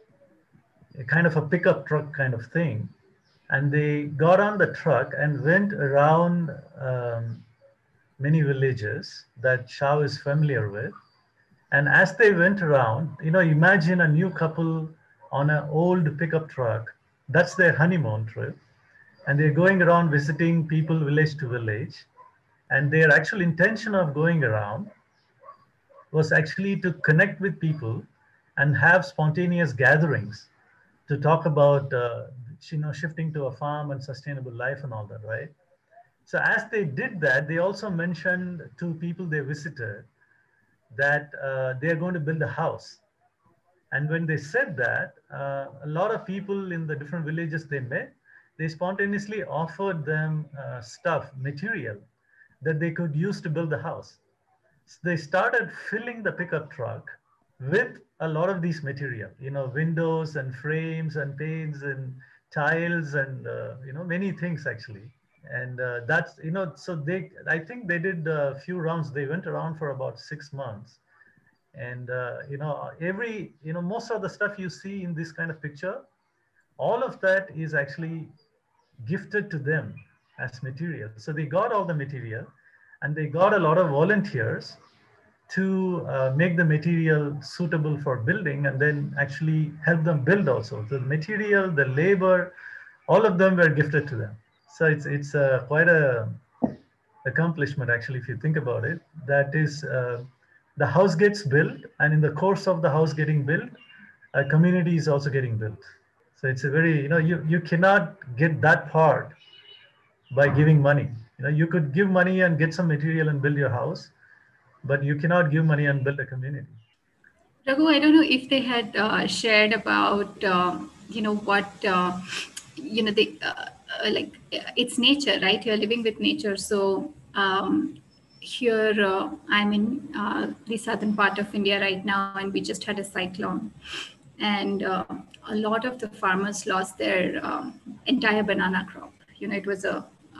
a kind of a pickup truck kind of thing. And they got on the truck and went around um, many villages that Shah is familiar with. And as they went around, you know, imagine a new couple on an old pickup truck. That's their honeymoon trip. And they're going around visiting people village to village. And their actual intention of going around was actually to connect with people and have spontaneous gatherings to talk about uh, you know, shifting to a farm and sustainable life and all that, right? So as they did that, they also mentioned to people they visited that uh, they're going to build a house. And when they said that, uh, a lot of people in the different villages they met, they spontaneously offered them uh, stuff, material that they could use to build the house. So they started filling the pickup truck with a lot of these material, you know, windows and frames and paints and tiles and, uh, you know, many things actually. And uh, that's, you know, so they, I think they did a few rounds. They went around for about six months. And, uh, you know, every, you know, most of the stuff you see in this kind of picture, all of that is actually gifted to them as material. So they got all the material and they got a lot of volunteers to uh, make the material suitable for building and then actually help them build also. The material, the labor, all of them were gifted to them. So it's, it's uh, quite a accomplishment actually, if you think about it. That is, uh, the house gets built, and in the course of the house getting built, a community is also getting built. So it's a very, you know, you, you cannot get that part by giving money. You know, you could give money and get some material and build your house, but you cannot give money and build a community. Raghu, I don't know if they had uh, shared about, uh, you know, what, uh, you know, the, uh, like, it's nature, right? You're living with nature. So um, here uh, I'm in uh, the southern part of India right now, and we just had a cyclone. And uh, a lot of the farmers lost their um, entire banana crop. You know, it was a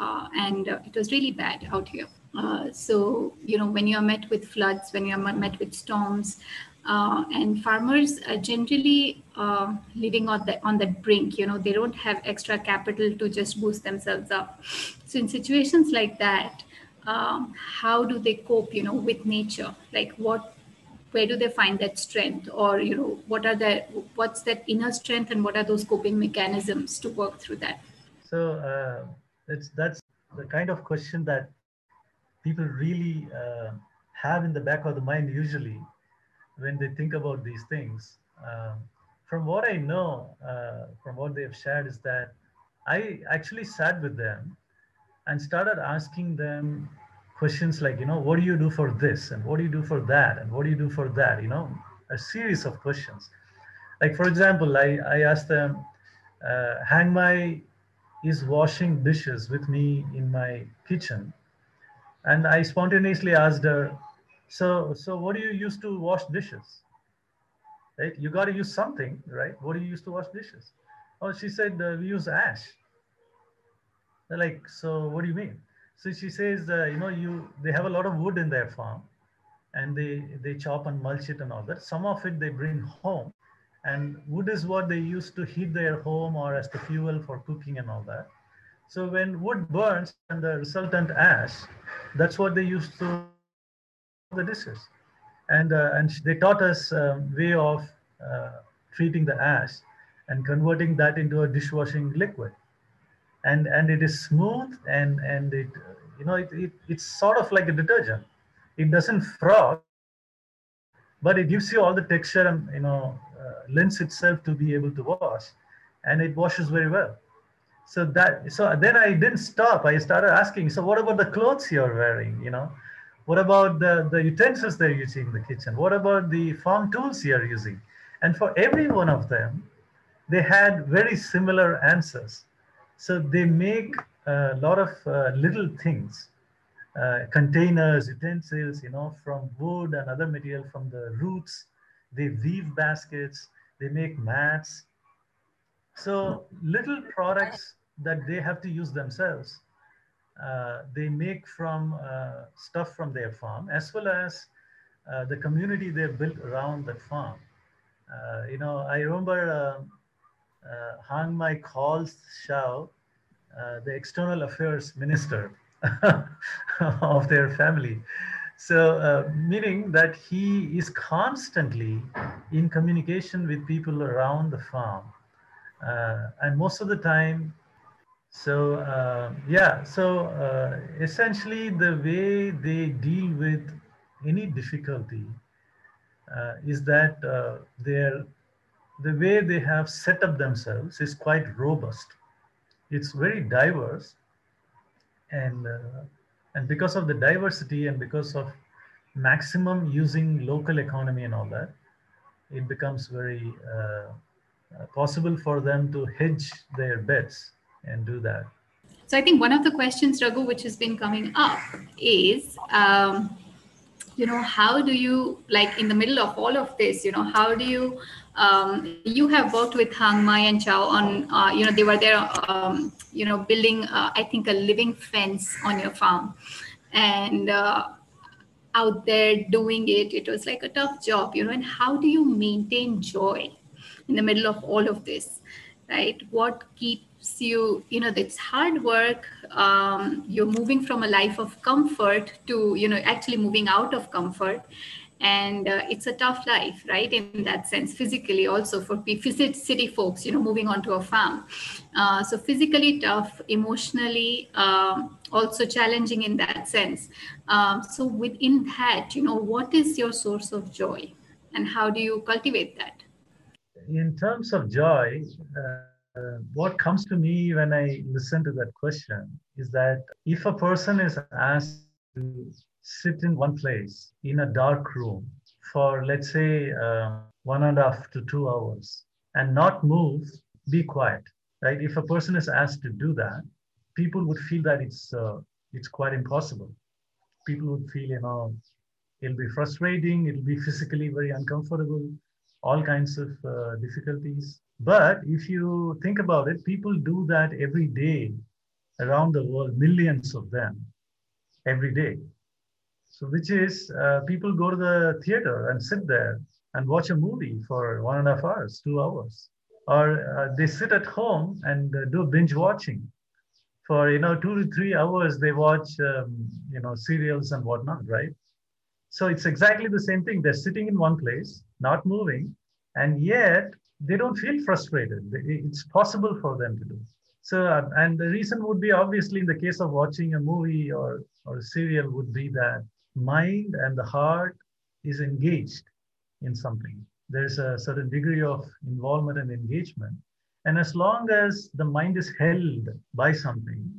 uh, and uh, it was really bad out here. Uh, so, you know, when you're met with floods, when you're met with storms, uh, and farmers are generally uh, living on the on that brink, you know, they don't have extra capital to just boost themselves up. So in situations like that, um, how do they cope, you know, with nature? Like what, where do they find that strength, or, you know, what are the, what's that inner strength, and what are those coping mechanisms to work through that? So uh, it's, that's the kind of question that people really uh, have in the back of the mind usually when they think about these things. Um, from what I know, uh, from what they have shared, is that I actually sat with them and started asking them questions like, you know, what do you do for this? And what do you do for that? And what do you do for that? You know, a series of questions. Like, for example, I, I asked them, uh, Hang Mai is washing dishes with me in my kitchen. And I spontaneously asked her, so, so what do you use to wash dishes? Right? You got to use something, right? What do you use to wash dishes? Oh, she said, uh, we use ash. They're like, so what do you mean? So she says, uh, you know, you they have a lot of wood in their farm, and they they chop and mulch it and all that. Some of it they bring home, and wood is what they use to heat their home or as the fuel for cooking and all that. So when wood burns and the resultant ash, that's what they use to the dishes. And uh, and they taught us a way of uh, treating the ash and converting that into a dishwashing liquid. And and it is smooth, and and it, you know, it, it it's sort of like a detergent. It doesn't froth, but it gives you all the texture, and, you know, uh, lends itself to be able to wash, and it washes very well. So that, so then I didn't stop. I started asking, so what about the clothes you're wearing? You know, what about the the utensils they're using in the kitchen? What about the farm tools you're using? And for every one of them, they had very similar answers. So they make a lot of uh, little things, uh, containers, utensils, you know, from wood and other material, from the roots. They weave baskets, they make mats. So little products that they have to use themselves, uh, they make from uh, stuff from their farm, as well as uh, the community they've built around that farm. Uh, you know, I remember uh, uh, Hang Mai calls Shao uh, the external affairs minister of their family. So, uh, meaning that he is constantly in communication with people around the farm. Uh, and most of the time, so uh, yeah, so uh, essentially the way they deal with any difficulty uh, is that uh, they're, the way they have set up themselves is quite robust. It's very diverse, and uh, and because of the diversity and because of maximum using local economy and all that, it becomes very uh, uh, possible for them to hedge their bets and do that. So I think one of the questions, Raghu, which has been coming up is, um, you know, how do you, like in the middle of all of this, you know, how do you, um, you have worked with Hang Mai and Chao on, uh, you know, they were there, um, you know, building, uh, I think, a living fence on your farm. And uh, out there doing it, it was like a tough job, you know, and how do you maintain joy in the middle of all of this, right? What keeps you, you know, it's hard work. Um, you're moving from a life of comfort to, you know, actually moving out of comfort. And uh, it's a tough life, right? In that sense, physically also for city folks, you know, moving on to a farm. Uh, so physically tough, emotionally um, also challenging in that sense. Um, so within that, you know, what is your source of joy and how do you cultivate that? In terms of joy, uh, what comes to me when I listen to that question is that if a person is asked to sit in one place in a dark room for, let's say, uh, one and a half to two hours and not move, be quiet, right? If a person is asked to do that, people would feel that it's uh, it's quite impossible. People would feel, you know, it'll be frustrating, it'll be physically very uncomfortable, all kinds of uh, difficulties. But if you think about it, people do that every day around the world, millions of them every day. So which is uh, people go to the theater and sit there and watch a movie for one and a half hours, two hours. Or uh, they sit at home and uh, do binge watching. For, you know, two to three hours, they watch, um, you know, serials and whatnot, right? So it's exactly the same thing. They're sitting in one place, not moving, and yet they don't feel frustrated. It's possible for them to do. So, uh, and the reason would be obviously in the case of watching a movie or, or a serial would be that mind and the heart is engaged in something. There's a certain degree of involvement and engagement. And as long as the mind is held by something,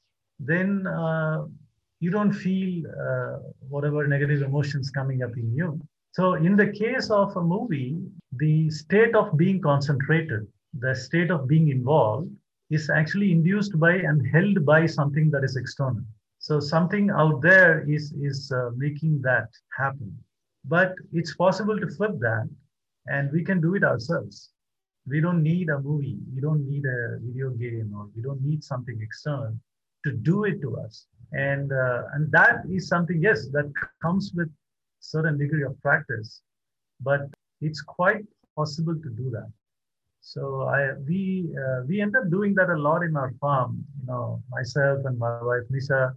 then uh, you don't feel uh, whatever negative emotions coming up in you. So in the case of a movie, the state of being concentrated, the state of being involved is actually induced by and held by something that is external. So something out there is, is uh, making that happen. But it's possible to flip that, and we can do it ourselves. We don't need a movie, we don't need a video game, or we don't need something external to do it to us. And, uh, and that is something, yes, that comes with certain degree of practice, but it's quite possible to do that. So I, we, uh, we end up doing that a lot in our farm. You know, myself and my wife, Nisha,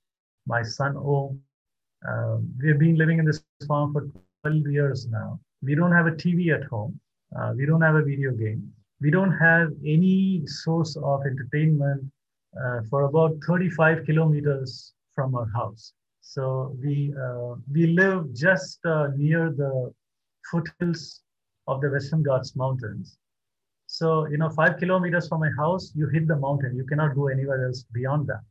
my son, Om, uh, we've been living in this farm for twelve years now. We don't have a T V at home. Uh, we don't have a video game. We don't have any source of entertainment uh, for about thirty-five kilometers from our house. So we, uh, we live just uh, near the foothills of the Western Ghats Mountains. So, you know, five kilometers from my house, you hit the mountain. You cannot go anywhere else beyond that.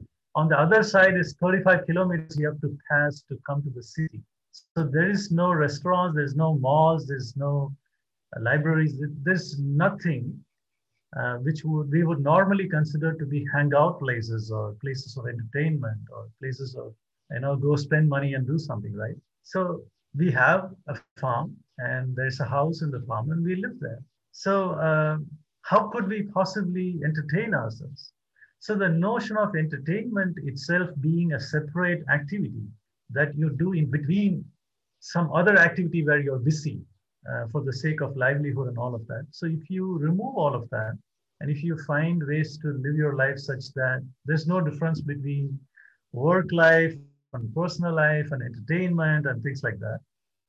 On the other side is thirty-five kilometers you have to pass to come to the city. So there is no restaurants, there's no malls, there's no uh, libraries, there's nothing uh, which would, we would normally consider to be hangout places or places of entertainment or places of, you know, go spend money and do something, right? So we have a farm and there's a house in the farm and we live there. So uh, how could we possibly entertain ourselves? So the notion of entertainment itself being a separate activity that you do in between some other activity where you're busy uh, for the sake of livelihood and all of that. So if you remove all of that, and if you find ways to live your life such that there's no difference between work life and personal life and entertainment and things like that,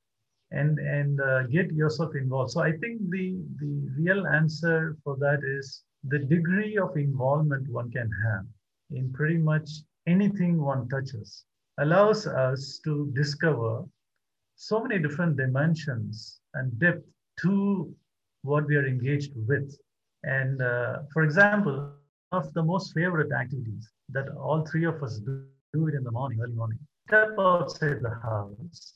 and, and uh, get yourself involved. So I think the, the real answer for that is the degree of involvement one can have in pretty much anything one touches allows us to discover so many different dimensions and depth to what we are engaged with. And uh, for example, one of the most favorite activities that all three of us do, do it in the morning, early morning, step outside the house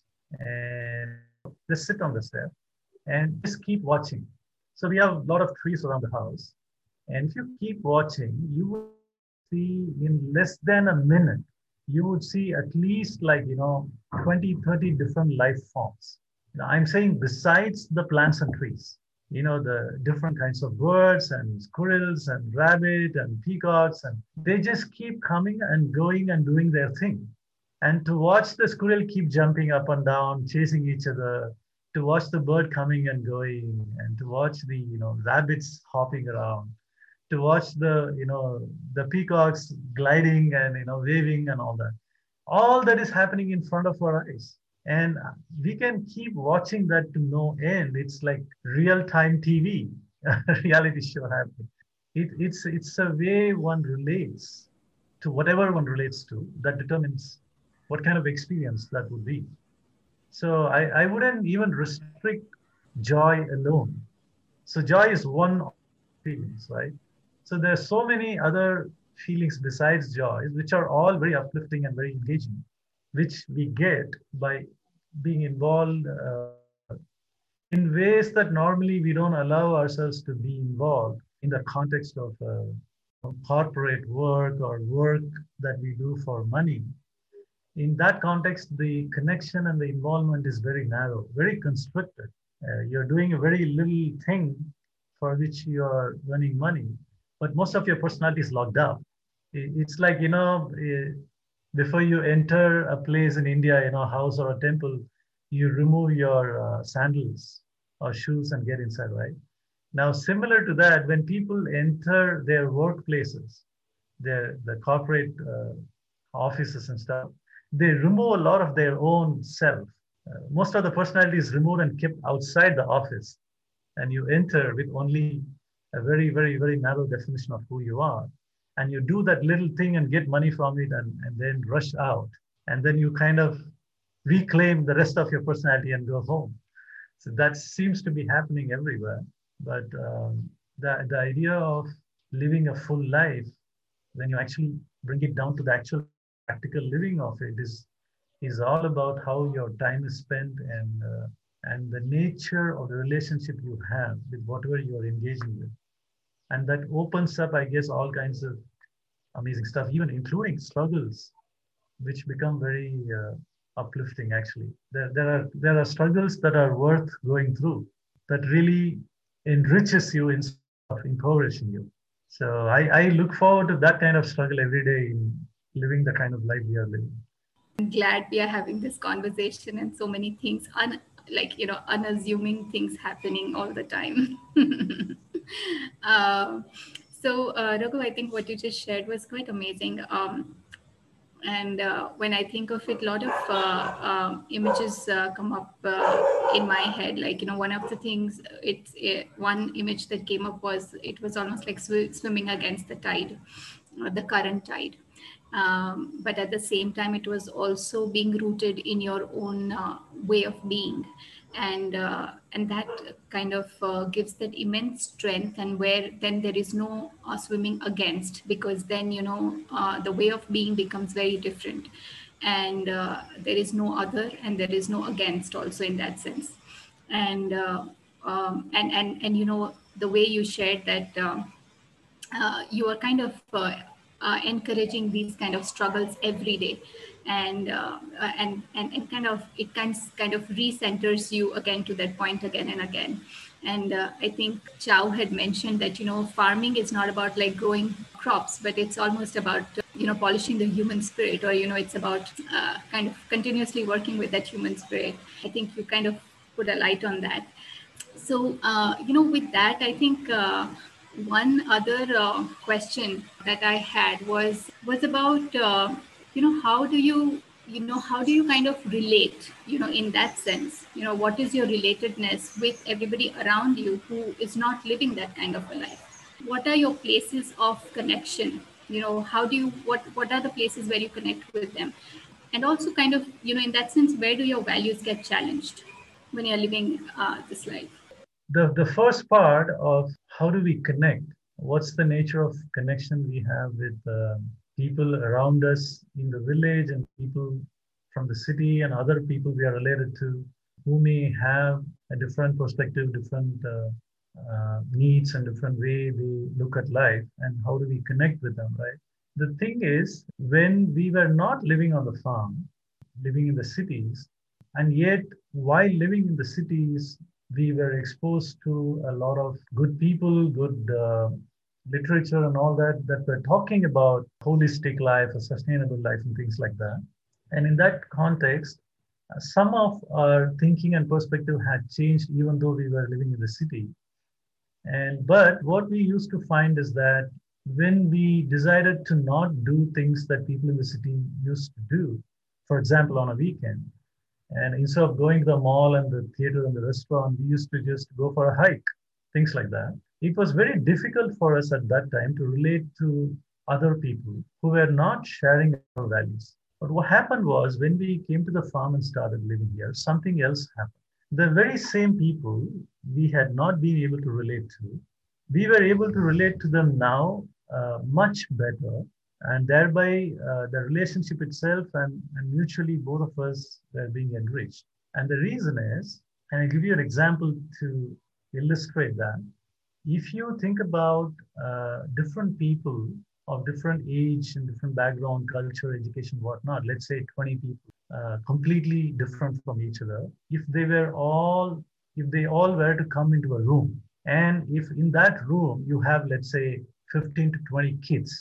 and just sit on the step and just keep watching. So we have a lot of trees around the house. And if you keep watching, you will see in less than a minute, you would see at least like, you know, twenty, thirty different life forms. Now, I'm saying besides the plants and trees, you know, the different kinds of birds and squirrels and rabbit and peacocks, and they just keep coming and going and doing their thing. And to watch the squirrel keep jumping up and down, chasing each other, to watch the bird coming and going, and to watch the, you know, rabbits hopping around, to watch the, you know, the peacocks gliding and, you know, waving and all that. All that is happening in front of our eyes. And we can keep watching that to no end. It's like real-time T V, reality show happening. It, it's, it's a way one relates to whatever one relates to that determines what kind of experience that would be. So I, I wouldn't even restrict joy alone. So joy is one of the feelings, right? So there's so many other feelings besides joy, which are all very uplifting and very engaging, which we get by being involved uh, in ways that normally we don't allow ourselves to be involved in the context of uh, corporate work or work that we do for money. In that context, the connection and the involvement is very narrow, very constricted. Uh, you're doing a very little thing for which you are earning money, but most of your personality is locked up. It's like, you know, eh, before you enter a place in India, you know, a house or a temple, you remove your uh, sandals or shoes and get inside, right? Now, similar to that, when people enter their workplaces, their the corporate uh, offices and stuff, they remove a lot of their own self. Uh, most of the personality is removed and kept outside the office, and you enter with only a very, very, very narrow definition of who you are. And you do that little thing and get money from it and, and then rush out. And then you kind of reclaim the rest of your personality and go home. So that seems to be happening everywhere. But um, the, the idea of living a full life, when you actually bring it down to the actual practical living of it, is, is all about how your time is spent and, uh, and the nature of the relationship you have with whatever you're engaging with. And that opens up, I guess, all kinds of amazing stuff, even including struggles, which become very uh, uplifting, actually. There, there, are, there are struggles that are worth going through, that really enriches you instead of impoverishing you. So I, I look forward to that kind of struggle every day in living the kind of life we are living. I'm glad we are having this conversation and so many things, un, like, you know, unassuming things happening all the time. uh, so, uh, Raghu, I think what you just shared was quite amazing. Um, and uh, when I think of it, a lot of uh, uh, images uh, come up uh, in my head. Like, you know, one of the things, it's it, one image that came up was, it was almost like sw- swimming against the tide, uh, the current tide. Um, but at the same time, it was also being rooted in your own uh, way of being. And uh, and that kind of uh, gives that immense strength, and where then there is no uh, swimming against, because then, you know, uh, the way of being becomes very different, and uh, there is no other and there is no against also in that sense. And uh, um, and and and you know, the way you shared that um, uh, you are kind of uh, uh, encouraging these kind of struggles every day, and uh, uh, and, and and kind of it kind kind of recenters you again to that point again and again. And uh, I think Chow had mentioned that, you know, farming is not about like growing crops, but it's almost about uh, you know, polishing the human spirit, or, you know, it's about uh, kind of continuously working with that human spirit. I think you kind of put a light on that. So, uh, you know, with that, I think uh, one other uh, question that I had was was about, uh, you know, how do you, you know, how do you kind of relate, you know, in that sense, you know, what is your relatedness with everybody around you who is not living that kind of a life? What are your places of connection? You know, how do you, what, what are the places where you connect with them? And also kind of, you know, in that sense, where do your values get challenged when you're living uh, this life? The, the first part of how do we connect? What's the nature of connection we have with uh, people around us in the village and people from the city and other people we are related to who may have a different perspective, different uh, uh, needs and different way they look at life, and how do we connect with them, right? The thing is, when we were not living on the farm, living in the cities, and yet while living in the cities, we were exposed to a lot of good people, good uh, literature and all that, that were talking about holistic life, a sustainable life and things like that. And in that context, uh, some of our thinking and perspective had changed even though we were living in the city. And but what we used to find is that when we decided to not do things that people in the city used to do, for example, on a weekend, and instead of going to the mall and the theater and the restaurant, we used to just go for a hike, things like that. It was very difficult for us at that time to relate to other people who were not sharing our values. But what happened was, when we came to the farm and started living here, something else happened. The very same people we had not been able to relate to, we were able to relate to them now uh, much better, and thereby uh, the relationship itself and, and mutually both of us were being enriched. And the reason is, and I'll give you an example to illustrate that. If you think about uh, different people of different age and different background, culture, education, whatnot, let's say twenty people, uh, completely different from each other, if they were all, if they all were to come into a room, and if in that room you have, let's say, fifteen to twenty kids,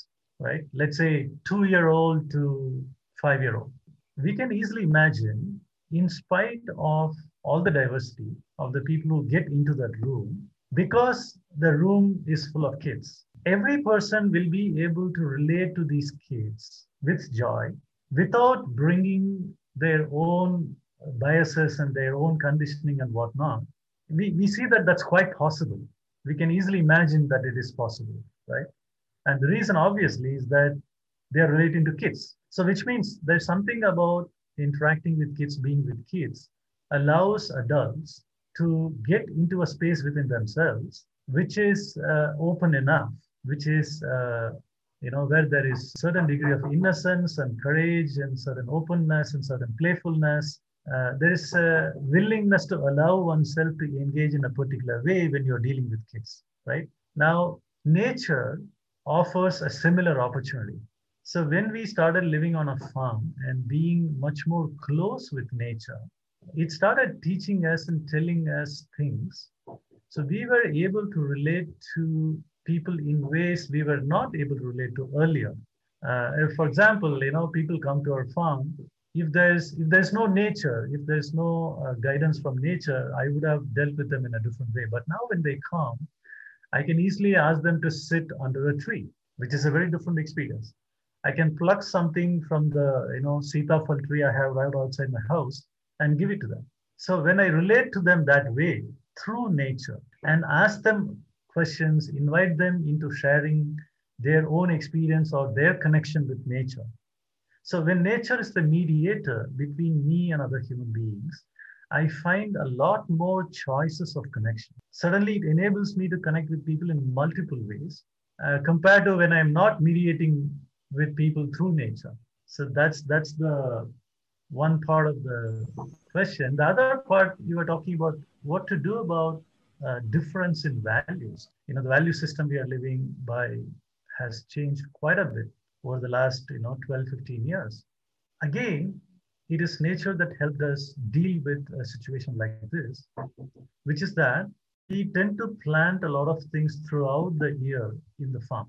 right? Let's say two-year-old to five-year-old. We can easily imagine, in spite of all the diversity of the people who get into that room, because the room is full of kids, every person will be able to relate to these kids with joy without bringing their own biases and their own conditioning and whatnot. We, we see that that's quite possible. We can easily imagine that it is possible, right? And the reason, obviously, is that they are relating to kids. So which means there's something about interacting with kids, being with kids, allows adults to get into a space within themselves, which is uh, open enough, which is, uh, you know, where there is certain degree of innocence and courage and certain openness and certain playfulness. Uh, there is a willingness to allow oneself to engage in a particular way when you're dealing with kids, right? Now, nature offers a similar opportunity. So when we started living on a farm and being much more close with nature, it started teaching us and telling us things. So we were able to relate to people in ways we were not able to relate to earlier. Uh, if, for example, you know, people come to our farm. If there's if there's no nature, if there's no uh, guidance from nature, I would have dealt with them in a different way. But now when they come, I can easily ask them to sit under a tree, which is a very different experience. I can pluck something from the you know Sitafal tree I have right outside my house and give it to them. So when I relate to them that way through nature and ask them questions, invite them into sharing their own experience or their connection with nature. So when nature is the mediator between me and other human beings, I find a lot more choices of connection. Suddenly it enables me to connect with people in multiple ways uh, compared to when I'm not mediating with people through nature. So that's that's the one part of the question. The other part, you were talking about what to do about uh, difference in values. You know, the value system we are living by has changed quite a bit over the last, you know, twelve, fifteen years. Again, it is nature that helped us deal with a situation like this, which is that we tend to plant a lot of things throughout the year in the farm.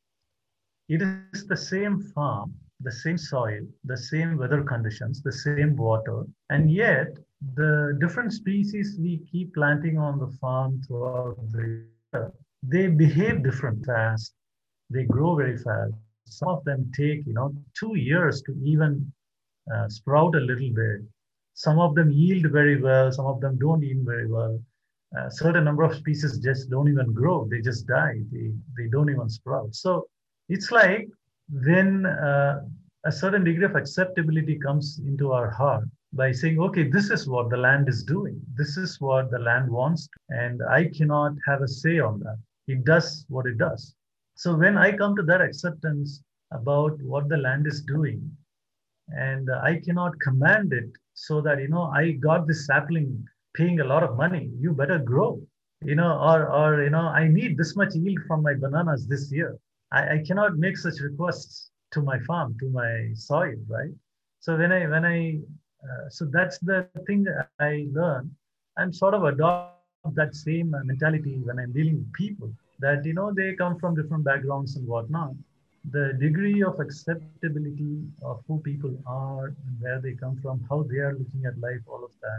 It is the same farm, the same soil, the same weather conditions, the same water, and yet the different species we keep planting on the farm throughout the year, they behave different fast, they grow very fast. Some of them take, you know, two years to even uh, sprout a little bit. Some of them yield very well. Some of them don't yield very well. A certain number of species just don't even grow. They just die. They, they don't even sprout. So it's like when uh, a certain degree of acceptability comes into our heart by saying, okay, this is what the land is doing. This is what the land wants. And I cannot have a say on that. It does what it does. So when I come to that acceptance about what the land is doing, and I cannot command it so that, you know, I got this sapling paying a lot of money, you better grow, you know, or, or you know, I need this much yield from my bananas this year. I, I cannot make such requests to my farm, to my soil, right? So when I, when I, uh, so that's the thing that I learned. I'm sort of adopt that same mentality when I'm dealing with people, that, you know, they come from different backgrounds and whatnot. The degree of acceptability of who people are and where they come from, how they are looking at life, all of that.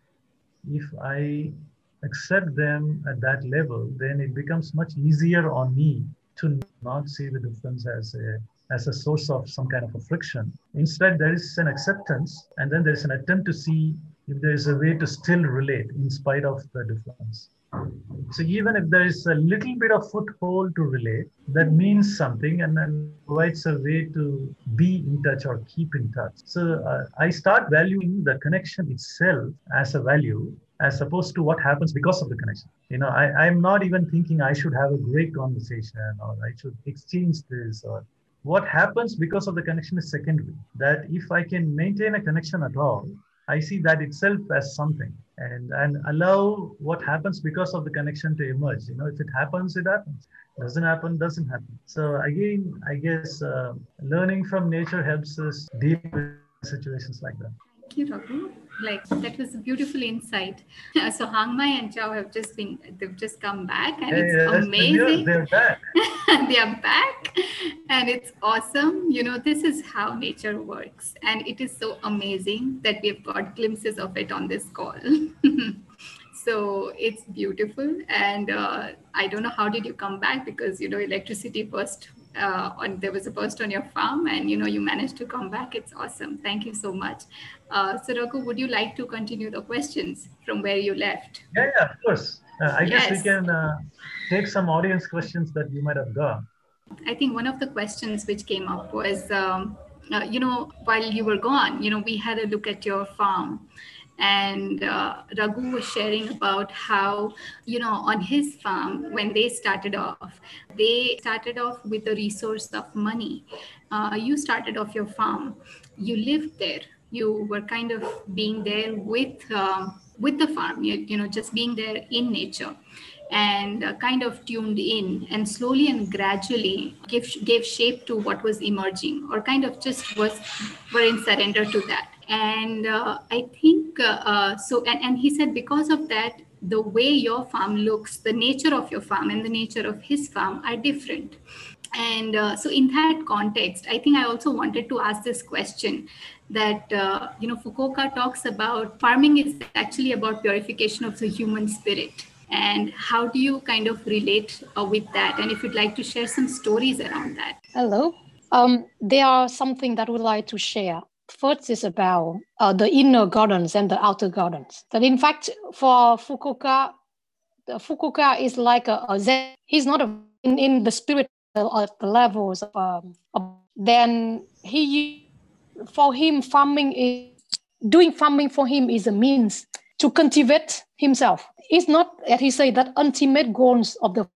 If I accept them at that level, then it becomes much easier on me to not see the difference as a, as a source of some kind of a friction. Instead, there is an acceptance, and then there's an attempt to see if there is a way to still relate in spite of the difference. So even if there is a little bit of foothold to relate, that means something and then provides a way to be in touch or keep in touch. So uh, I start valuing the connection itself as a value, as opposed to what happens because of the connection. You know, I, I'm not even thinking I should have a great conversation or I should exchange this, or what happens because of the connection is secondary. That if I can maintain a connection at all, I see that itself as something, and, and allow what happens because of the connection to emerge. You know, if it happens, it happens. Doesn't happen, doesn't happen. So again, I guess uh, learning from nature helps us deal with situations like that. Thank you, Raghu. Like, that was a beautiful insight. So Hang Mai and Chao have just been, they've just come back, and Hey, it's that's the news. amazing. They're back. They are back, and it's awesome. You know, this is how nature works, and it is so amazing that we've got glimpses of it on this call. So it's beautiful, and uh, I don't know how did you come back, because you know electricity burst uh, on there was a burst on your farm, and you know you managed to come back. It's awesome. Thank you so much. Uh, so Raghu, would you like to continue the questions from where you left? Yeah, yeah, of course. Uh, I guess we Yes. can uh, take some audience questions that you might have got. I think one of the questions which came up was, um, uh, you know, while you were gone, you know, we had a look at your farm, and uh, Raghu was sharing about how, you know, on his farm, when they started off, they started off with the resource of money. Uh, you started off your farm, you lived there, you were kind of being there with, um, with the farm, you, you know, just being there in nature, and uh, kind of tuned in, and slowly and gradually gave, gave shape to what was emerging, or kind of just was were in surrender to that. And uh, I think uh, uh, so and, and he said because of that, the way your farm looks, the nature of your farm and the nature of his farm are different. And uh, so in that context, I think I also wanted to ask this question, that uh, you know Fukuoka talks about farming is actually about purification of the human spirit. And how do you kind of relate uh, with that? And if you'd like to share some stories around that. Hello. Um, there are something that I would like to share. First is about uh, the inner gardens and the outer gardens. That in fact, for Fukuoka, the Fukuoka is like a, a Zen. He's not a, in, in the spirit of the levels of, um, of. Then he, for him, farming is doing farming for him is a means to cultivate himself. It's not, as he said, that ultimate goals of the.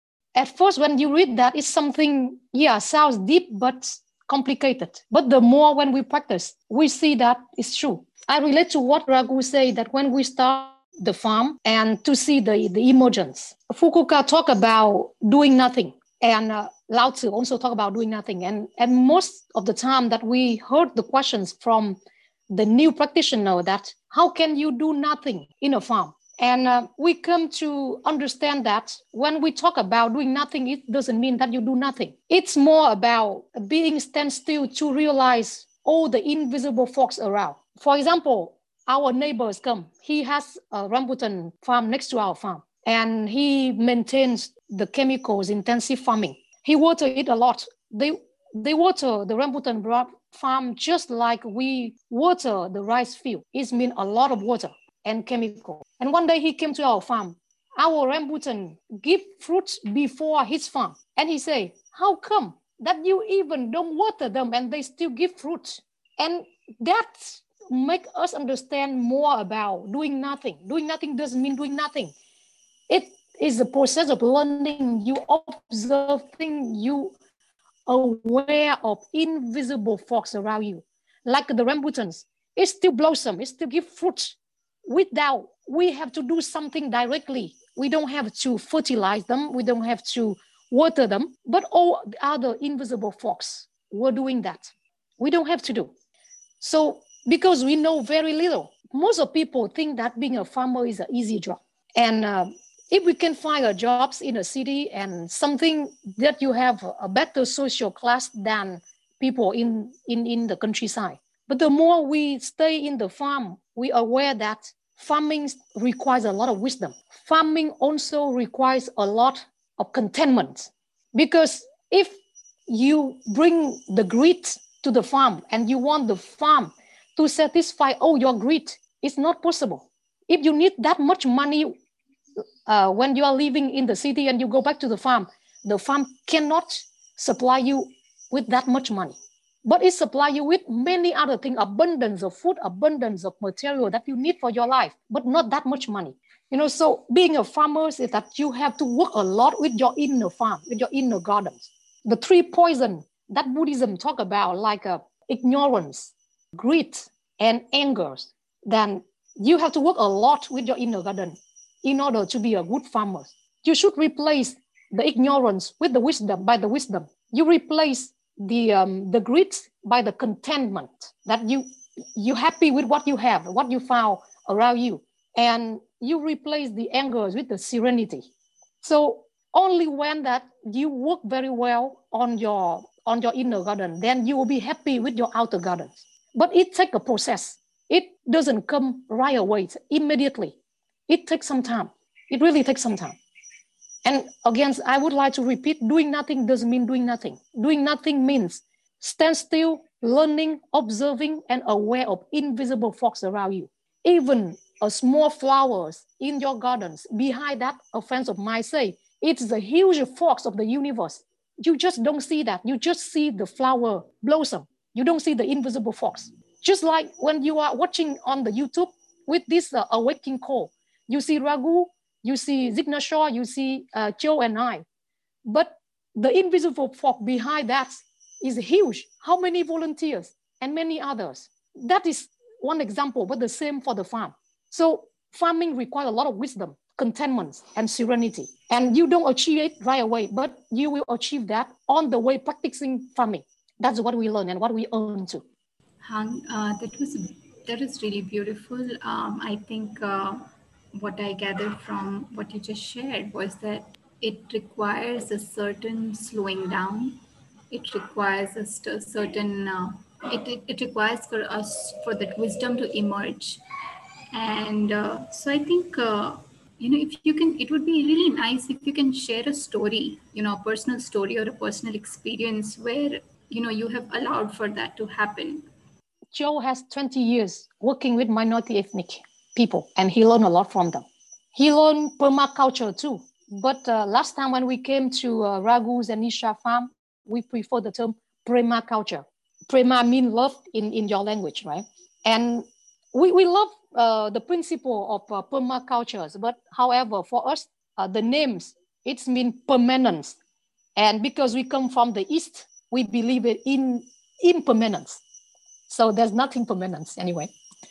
At first, when you read that, it's something, yeah, sounds deep, but complicated. But the more when we practice, we see that it's true. I relate to what Raghu said, that when we start the farm and to see the, the emergence. Fukuoka talk about doing nothing, and uh, Lao Tzu also talk about doing nothing. And, and most of the time that we heard the questions from the new practitioner, that how can you do nothing in a farm? And uh, we come to understand that when we talk about doing nothing, it doesn't mean that you do nothing. It's more about being stand still to realize all the invisible forces around. For example, our neighbors come. He has a rambutan farm next to our farm, and he maintains the chemicals intensive farming. He waters it a lot. They, they water the rambutan farm just like we water the rice field. It means a lot of water and chemical. And one day he came to our farm. Our rambutan give fruits before his farm. And he say, how come that you even don't water them and they still give fruits? And that make us understand more about doing nothing. Doing nothing doesn't mean doing nothing. It is a process of learning. You observe things, you aware of invisible forces around you. Like the rambutans, it still blossom, it still give fruits. Without, we have to do something directly. We don't have to fertilize them. We don't have to water them. But all the other invisible forces were doing that. We don't have to do. So because we know very little, most of people think that being a farmer is an easy job. And uh, if we can find a jobs in a city and something that you have a better social class than people in, in, in the countryside. But the more we stay in the farm, we are aware that farming requires a lot of wisdom. Farming also requires a lot of contentment. Because if you bring the greed to the farm and you want the farm to satisfy all your greed, it's not possible. If you need that much money uh, when you are living in the city and you go back to the farm, the farm cannot supply you with that much money. But it supplies you with many other things, abundance of food, abundance of material that you need for your life, but not that much money. You know, so being a farmer is that you have to work a lot with your inner farm, with your inner gardens. The three poisons that Buddhism talk about, like uh, ignorance, greed, and anger, then you have to work a lot with your inner garden in order to be a good farmer. You should replace the ignorance with the wisdom, by the wisdom. You replace the um, the greed by the contentment, that you you're happy with what you have, what you found around you, and you replace the anger with the serenity. So only when that you work very well on your on your inner garden, then you will be happy with your outer gardens. But it takes a process. It doesn't come right away, immediately. It takes some time. It really takes some time. And again, I would like to repeat, doing nothing doesn't mean doing nothing. Doing nothing means stand still, learning, observing, and aware of invisible forces around you. Even a small flowers in your gardens, behind that, a friend of mine say, it's the huge force of the universe. You just don't see that. You just see the flower blossom. You don't see the invisible force. Just like when you are watching on the YouTube with this uh, awakening call, you see Raghu, you see Zignashore, you see uh, Joe and I. But the invisible force behind that is huge. How many volunteers and many others? That is one example, but the same for the farm. So farming requires a lot of wisdom, contentment, and serenity. And you don't achieve it right away, but you will achieve that on the way practicing farming. That's what we learn and what we earn too. Hang, uh, that was that is really beautiful. Um, I think uh, what I gathered from what you just shared was that it requires a certain slowing down. It requires a st- certain. Uh, it, it it requires for us for that wisdom to emerge, and uh, so I think. Uh, you know, if you can, it would be really nice if you can share a story, you know, a personal story or a personal experience where, you know, you have allowed for that to happen. Joe has twenty years working with minority ethnic people, and he learned a lot from them. He learned permaculture too. But uh, last time when we came to uh, Raghu's and Nisha farm, we prefer the term permaculture. Prema means love in, in your language, right? And we, we love uh, the principle of uh, permacultures, but however, for us, uh, the names, it's mean permanence. And because we come from the East, we believe it in impermanence. So there's nothing permanent anyway.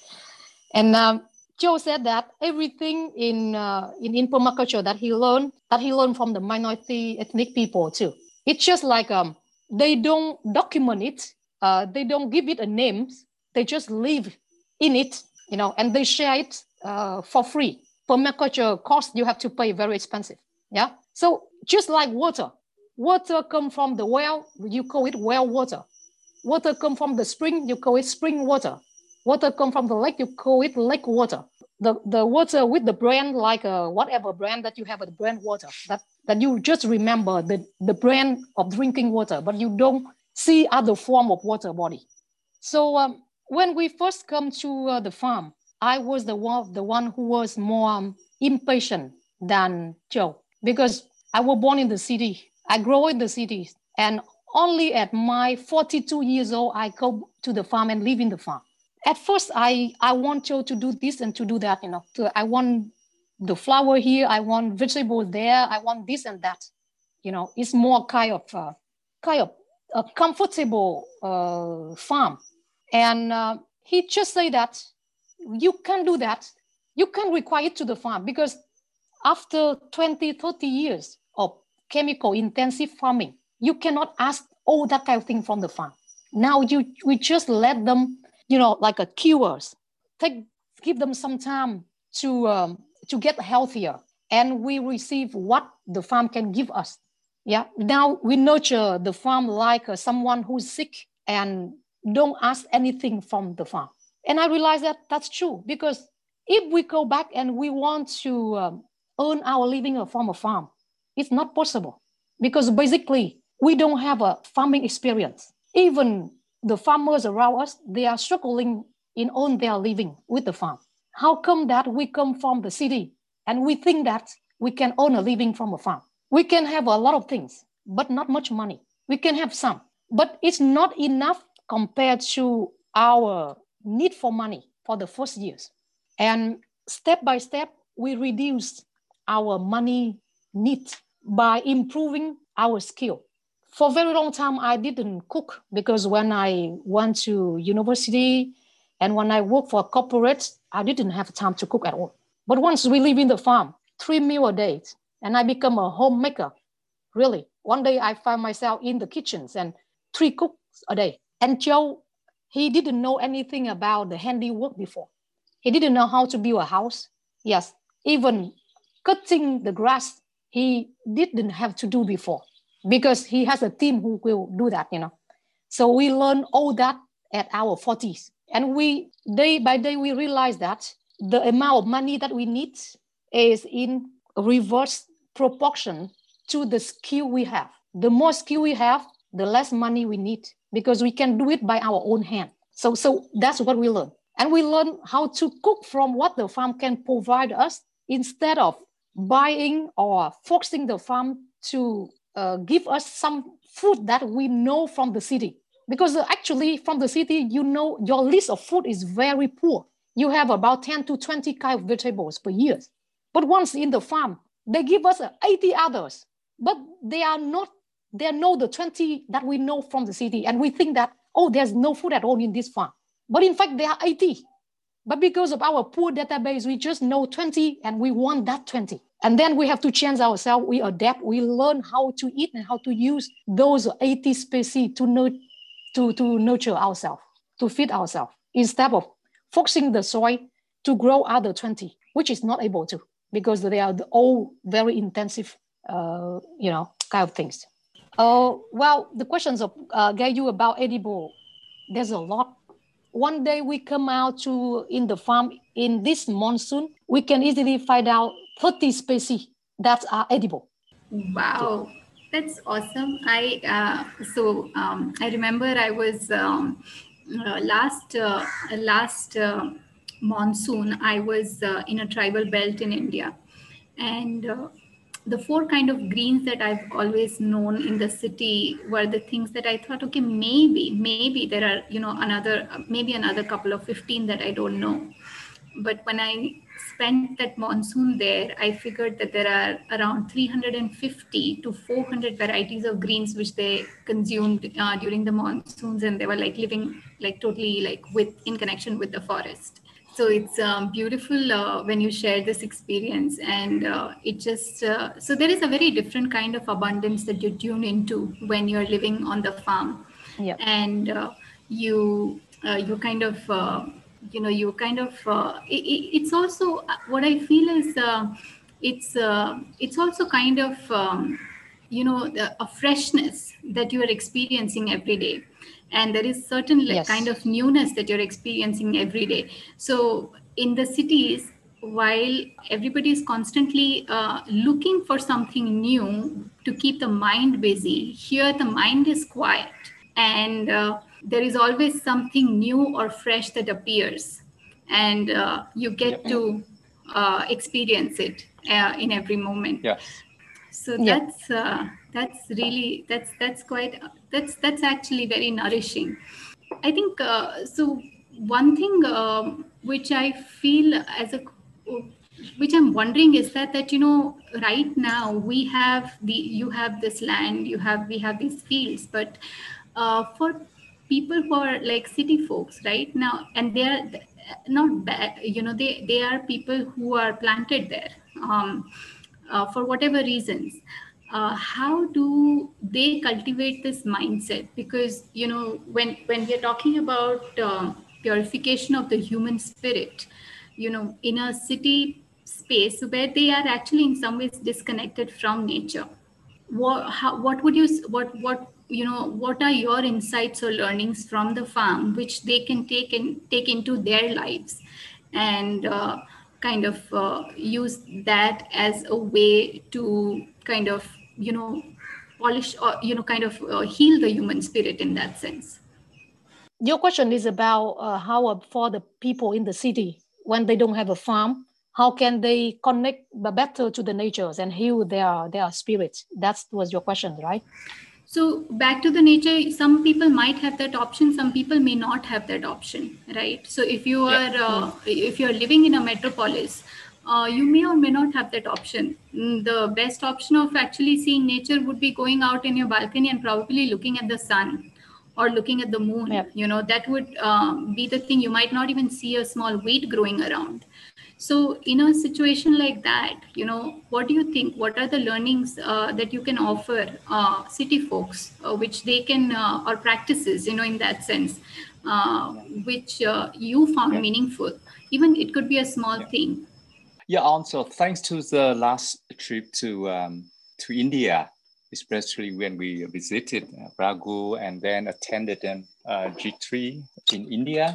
And um, Joe said that everything in, uh, in in permaculture that he learned, that he learned from the minority ethnic people too. It's just like um, they don't document it, uh, they don't give it a name, they just live in it, you know, and they share it uh, for free. Permaculture cost you have to pay very expensive. Yeah. So just like water, water come from the well, you call it well water. Water come from the spring, you call it spring water. Water come from the lake, you call it lake water. The, the water with the brand, like uh, whatever brand that you have, a brand water, that, that you just remember the, the brand of drinking water, but you don't see other form of water body. So um, when we first come to uh, the farm, I was the one, the one who was more um, impatient than Joe, because I was born in the city. I grew in the city, and only at my forty-two years old, I go to the farm and live in the farm. At first, I, I want Joe to do this and to do that, you know. To, I want the flower here, I want vegetables there, I want this and that. You know, it's more kind of uh, kind of a comfortable uh, farm. And uh, he just say that you can do that. You can require it to the farm, because after twenty, thirty years of chemical intensive farming, you cannot ask all that kind of thing from the farm. Now you we just let them, you know, like a cures, take give them some time to um, to get healthier, and we receive what the farm can give us. Yeah. Now we nurture the farm like uh, someone who's sick and don't ask anything from the farm. And I realized that that's true, because if we go back and we want to um, earn our living from a farm, it's not possible, because basically we don't have a farming experience. Even the farmers around us, they are struggling in earn their living with the farm. How come that we come from the city and we think that we can earn a living from a farm? We can have a lot of things, but not much money. We can have some, but it's not enough compared to our need for money for the first years. And step by step, we reduce our money need by improving our skill. For a very long time, I didn't cook, because when I went to university and when I worked for a corporate, I didn't have time to cook at all. But once we live in the farm, three meals a day, and I become a homemaker, really. One day I find myself in the kitchens and three cooks a day. And Joe he didn't know anything about the handiwork before. He didn't know how to build a house. Yes, even cutting the grass, he didn't have to do before because he has a team who will do that, you know. So we learn all that at our forties. And we, day by day, we realize that the amount of money that we need is in reverse proportion to the skill we have. The more skill we have, the less money we need because we can do it by our own hand. So, so that's what we learn. And we learn how to cook from what the farm can provide us instead of buying or forcing the farm to uh, give us some food that we know from the city. Because actually from the city, you know, your list of food is very poor. You have about ten to twenty kind of vegetables per year. But once in the farm, they give us eighty others, but they are not, they know the twenty that we know from the city. And we think that, oh, there's no food at all in this farm. But in fact, there are eighty. But because of our poor database, we just know twenty and we want that twenty. And then we have to change ourselves. We adapt, we learn how to eat and how to use those eighty species to, nur- to, to nurture ourselves, to feed ourselves, instead of forcing the soil to grow other twenty, which is not able to, because they are all very intensive, uh, you know, kind of things. Uh, well, the questions of uh, gave you about edible, there's a lot. One day we come out to in the farm in this monsoon, we can easily find out thirty species that are edible. Wow, that's awesome. I uh, so um, I remember I was um, uh, last uh, last uh, monsoon. I was uh, in a tribal belt in India, and uh, the four kind of greens that I've always known in the city were the things that I thought, okay, maybe, maybe there are, you know, another, maybe another couple of fifteen that I don't know. But when I spent that monsoon there, I figured that there are around three hundred fifty to four hundred varieties of greens which they consumed uh, during the monsoons, and they were like living like totally like with in connection with the forest. So it's um, beautiful uh, when you share this experience, and uh, it just uh, so there is a very different kind of abundance that you tune into when you're living on the farm. Yep. And uh, you uh, you kind of uh, you know you kind of uh, it, it's also what I feel is uh, it's uh, it's also kind of um, you know the, a freshness that you are experiencing every day. And there is certain Yes. kind of newness that you're experiencing every day. So in the cities, while everybody is constantly uh, looking for something new to keep the mind busy, here the mind is quiet, and uh, there is always something new or fresh that appears, and uh, you get Yep. to uh, experience it uh, in every moment. Yes. So Yeah. that's uh, that's really that's that's quite that's that's actually very nourishing. I think uh, so. One thing um, which I feel as a which I'm wondering is that that you know right now we have the you have this land, you have we have these fields, but uh, for people who are like city folks right now, and they are not bad, you know they they are people who are planted there. Um, uh, for whatever reasons, uh, how do they cultivate this mindset? Because you know when when we are talking about um, purification of the human spirit, you know in a city space where they are actually in some ways disconnected from nature, what how, what would you what what you know what are your insights or learnings from the farm which they can take and take into their lives, and uh, kind of uh, use that as a way to kind of you know polish or you know kind of uh, heal the human spirit in that sense? Your question is about uh, how uh, for the people in the city, when they don't have a farm, how can they connect better to the nature and heal their, their spirits? That was your question, right? So back to the nature, some people might have that option, some people may not have that option, right? So if you are Yeah. uh, if you're living in a metropolis, uh, you may or may not have that option. Mm, the best option of actually seeing nature would be going out in your balcony and probably looking at the sun or looking at the moon. Yep. You know that would um, be the thing. You might not even see a small weed growing around. So in a situation like that, you know, what do you think? What are the learnings uh, that you can offer uh, city folks, uh, which they can, uh, or practices, you know, in that sense, uh, which uh, you found Yeah. meaningful. Even it could be a small Yeah. thing. Yeah, also thanks to the last trip to um, to India, especially when we visited uh, Raghu and then attended an uh, G three in India,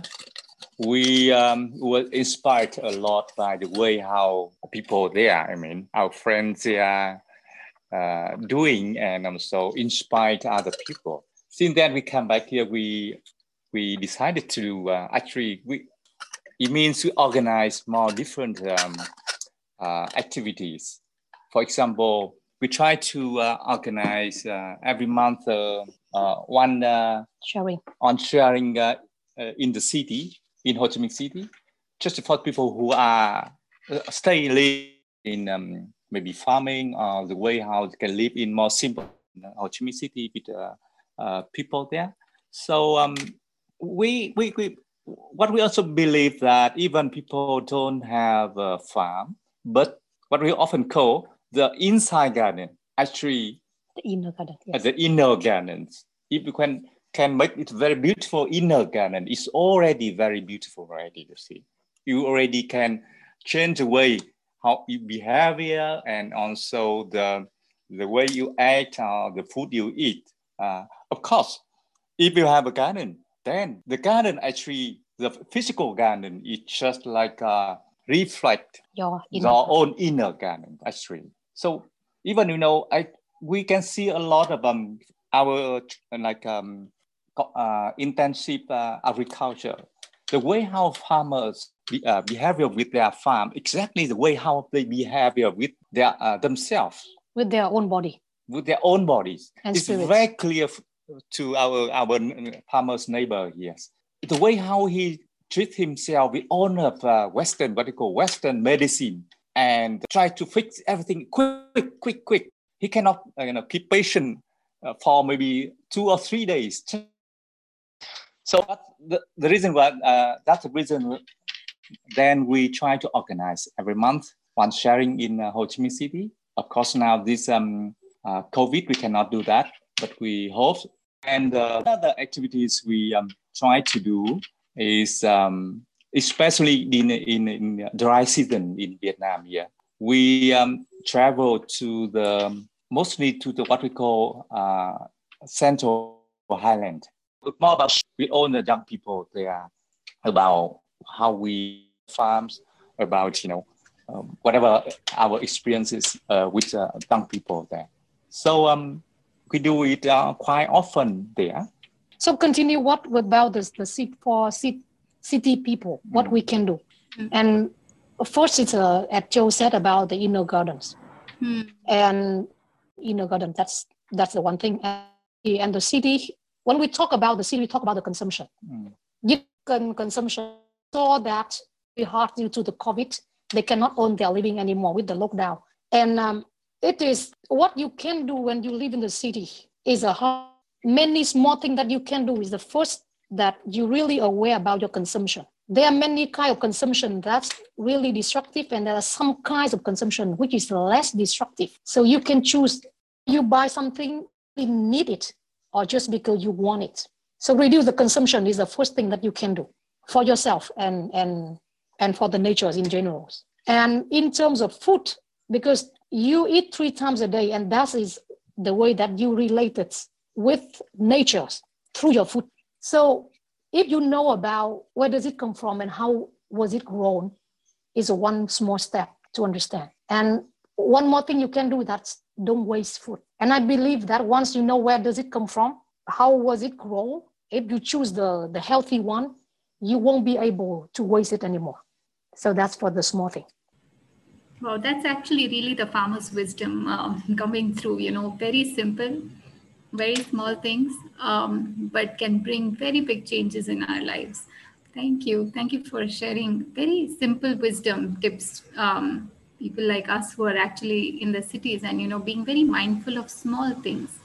we um, were inspired a lot by the way how people there, I mean, our friends there, uh, doing, and also inspired other people. Since then, we come back here. We we decided to uh, actually we it means to organize more different um, uh, activities. For example, we try to uh, organize uh, every month uh, uh, one uh, Sharing. on sharing uh, uh, in the city, in Ho Chi Minh City, just for people who are uh, stay live in um, maybe farming or the way how they can live in more simple uh, Ho Chi Minh City with uh, uh, people there. So um, we, we, we, what we also believe that even people don't have a farm, but what we often call the inside garden, actually The inner garden. uh, Yes. the inner gardens. If you can can make it very beautiful inner garden, it's already very beautiful already, you see. You already can change the way how you behavior and also the the way you act or the food you eat. Uh, of course, if you have a garden, then the garden actually, the physical garden is just like uh, reflect Your inner your garden. own inner garden actually. So even you know, I we can see a lot of um our uh, like um uh, intensive uh, agriculture. The way how farmers be, uh, behavior with their farm, exactly the way how they behavior with their uh, themselves, With their own body with their own bodies. and It's spirits. very clear f- to our our farmers neighbor. Yes, the way how he treats himself with all of uh, Western, what they call Western medicine, and try to fix everything quick, quick, quick. He cannot, uh, you know, keep patient uh, for maybe two or three days. So that's the, the reason why uh, that's the reason. Then we try to organize every month one sharing in uh, Ho Chi Minh City. Of course, now this um, uh, COVID, we cannot do that, but we hope. And uh, other activities we um, try to do is, um, especially in, in, in dry season in Vietnam here, we um, travel to the, mostly to the what we call uh, Central Highland. More about we own the young people there about how we farms, about you know um, whatever our experiences uh, with uh, young people there. So um, we do it uh, quite often there. So continue. What about this, the city for city, city people? What Mm. we can do? Mm. And first, it's uh, as Joe said about the inner gardens Hmm. and inner garden. That's that's the one thing. And, and the city. When we talk about the city, we talk about the consumption. Mm. You can consumption saw that very hard due to the COVID. They cannot own their living anymore with the lockdown. And um, it is what you can do when you live in the city is a hard, many small things that you can do is the first that you're really aware about your consumption. There are many kinds of consumption that's really destructive, and there are some kinds of consumption which is less destructive. So you can choose, you buy something, you need it, or just because you want it. So reduce the consumption is the first thing that you can do for yourself and, and, and for the nature in general. And in terms of food, because you eat three times a day, and that is the way that you relate it with nature through your food. So if you know about where does it come from and how was it grown, is a one small step to understand. And one more thing you can do, that's don't waste food. And I believe that once you know where does it come from, how was it grown, if you choose the, the healthy one, you won't be able to waste it anymore. So that's for the small thing. Wow, that's actually really the farmer's wisdom um, coming through, you know, very simple, very small things, um, but can bring very big changes in our lives. Thank you. Thank you for sharing very simple wisdom tips. Um, people like us who are actually in the cities and, you know, being very mindful of small things.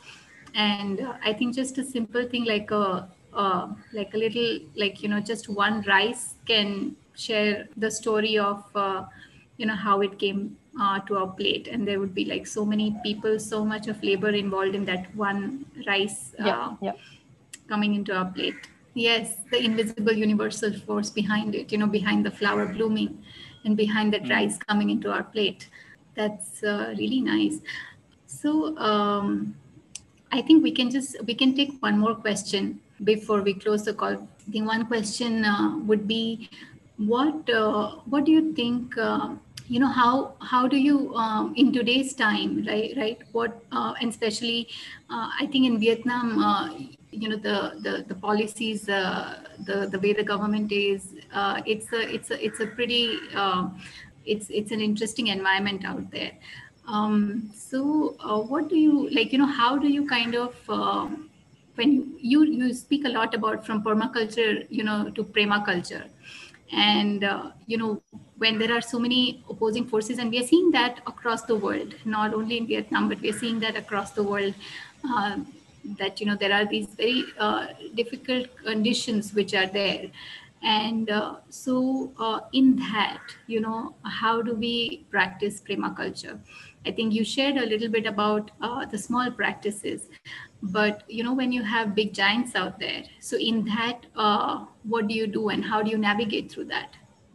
And uh, I think just a simple thing like a, uh, like a little, like, you know, just one rice can share the story of, uh, you know, how it came uh, to our plate. And there would be like so many people, so much of labor involved in that one rice uh, Yeah, yeah. coming into our plate. Yes, the invisible universal force behind it, you know, behind the flower blooming and behind that Mm. rice coming into our plate. That's uh, really nice. So um, I think we can just we can take one more question before we close the call. I think one question uh, would be, what uh, what do you think? Uh, you know, how how do you um, in today's time, right? Right. What uh, and especially, uh, I think in Vietnam, uh, you know, the the the policies, uh, the the way the government is, uh, it's a it's a it's a pretty uh, it's it's an interesting environment out there. Um, so, uh, what do you like? You know, how do you kind of uh, when you you speak a lot about from permaculture, you know, to prema culture, and uh, you know, when there are so many opposing forces, and we are seeing that across the world, not only in Vietnam, but we are seeing that across the world. Uh, that you know there are these very uh, difficult conditions which are there, and uh, so uh, in that, you know, how do we practice prema culture? I think you shared a little bit about uh, the small practices, but you know, when you have big giants out there, so in that, uh, what do you do and how do you navigate through that?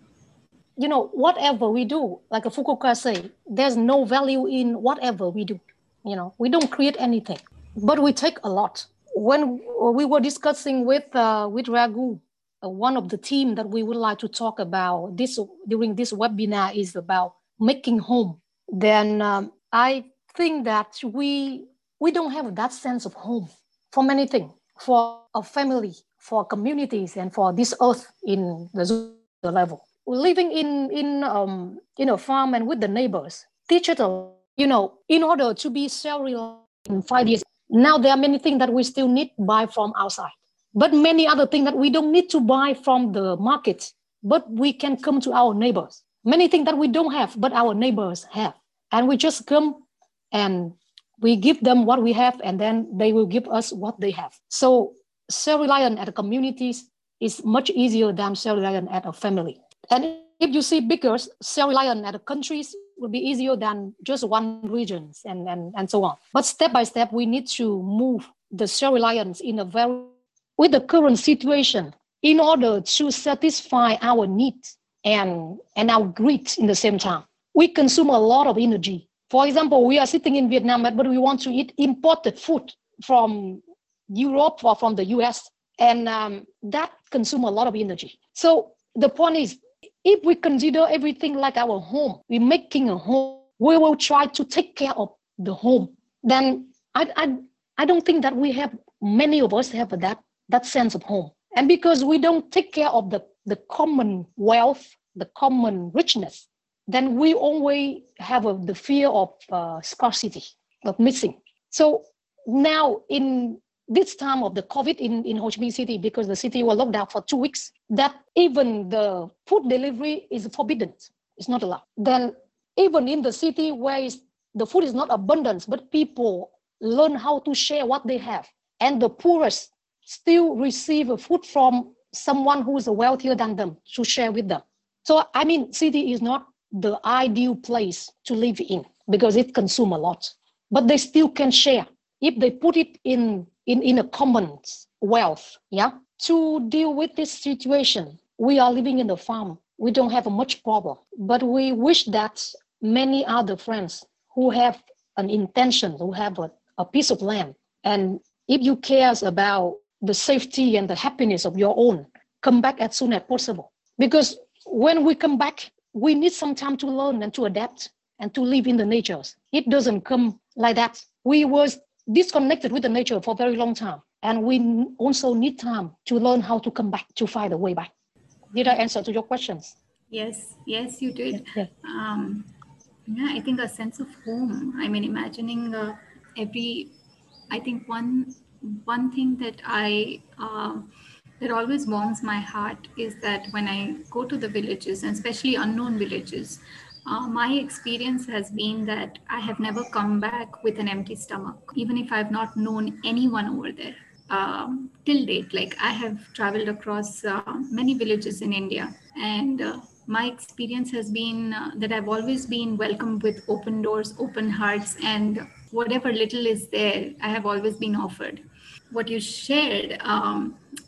You know, whatever we do, like a Fukuoka say, there's no value in whatever we do. You know, we don't create anything, but we take a lot. When we were discussing with uh, with Raghu, uh, one of the team that we would like to talk about this during this webinar is about making home. Then um, I think that we we don't have that sense of home for many things, for a family, for communities, and for this earth in the level. Living in in um in a farm and with the neighbors teach it a lot. You know, in order to be self-reliant in five years, now there are many things that we still need to buy from outside, but many other things that we don't need to buy from the market, but we can come to our neighbors. Many things that we don't have, but our neighbors have, and we just come and we give them what we have, and then they will give us what they have. So self-reliant at the communities is much easier than self-reliant at a family. And if you see bigger self-reliant at the countries, will be easier than just one regions and, and, and so on. But step by step, we need to move the self-reliance in a very, with the current situation, in order to satisfy our needs and, and our greed in the same time. We consume a lot of energy. For example, we are sitting in Vietnam, but we want to eat imported food from Europe or from the U S, and um, that consumes a lot of energy. So the point is, if we consider everything like our home, we're making a home, we will try to take care of the home. Then I, I, I don't think that we have, many of us have that, that sense of home. And because we don't take care of the, the common wealth, the common richness, then we always have a, the fear of uh, scarcity, of missing. So now in this time of the COVID in, in Ho Chi Minh City, because the city was locked down for two weeks, that even the food delivery is forbidden. It's not allowed. Then even in the city where the food is not abundant, but people learn how to share what they have. And the poorest still receive food from someone who is wealthier than them to share with them. So, I mean, city is not the ideal place to live in because it consumes a lot, but they still can share if they put it in, in, in a common wealth. Yeah. To deal with this situation, we are living in the farm. We don't have a much problem, but we wish that many other friends who have an intention, who have a, a piece of land, and if you care about the safety and the happiness of your own, come back as soon as possible. Because when we come back, we need some time to learn and to adapt and to live in the nature. It doesn't come like that. We were disconnected with the nature for a very long time. And we also need time to learn how to come back, to find a way back. Did I answer to your questions? Yes, yes, you did. Yeah. Um, yeah, I think a sense of home. I mean, imagining uh, every, I think one one thing that I, uh, that always warms my heart is that when I go to the villages, and especially unknown villages, uh, my experience has been that I have never come back with an empty stomach, even if I've not known anyone over there. Um, till date, like I have traveled across uh, many villages in India, and uh, my experience has been uh, that I've always been welcomed with open doors, open hearts, and whatever little is there, I have always been offered. What you shared, um,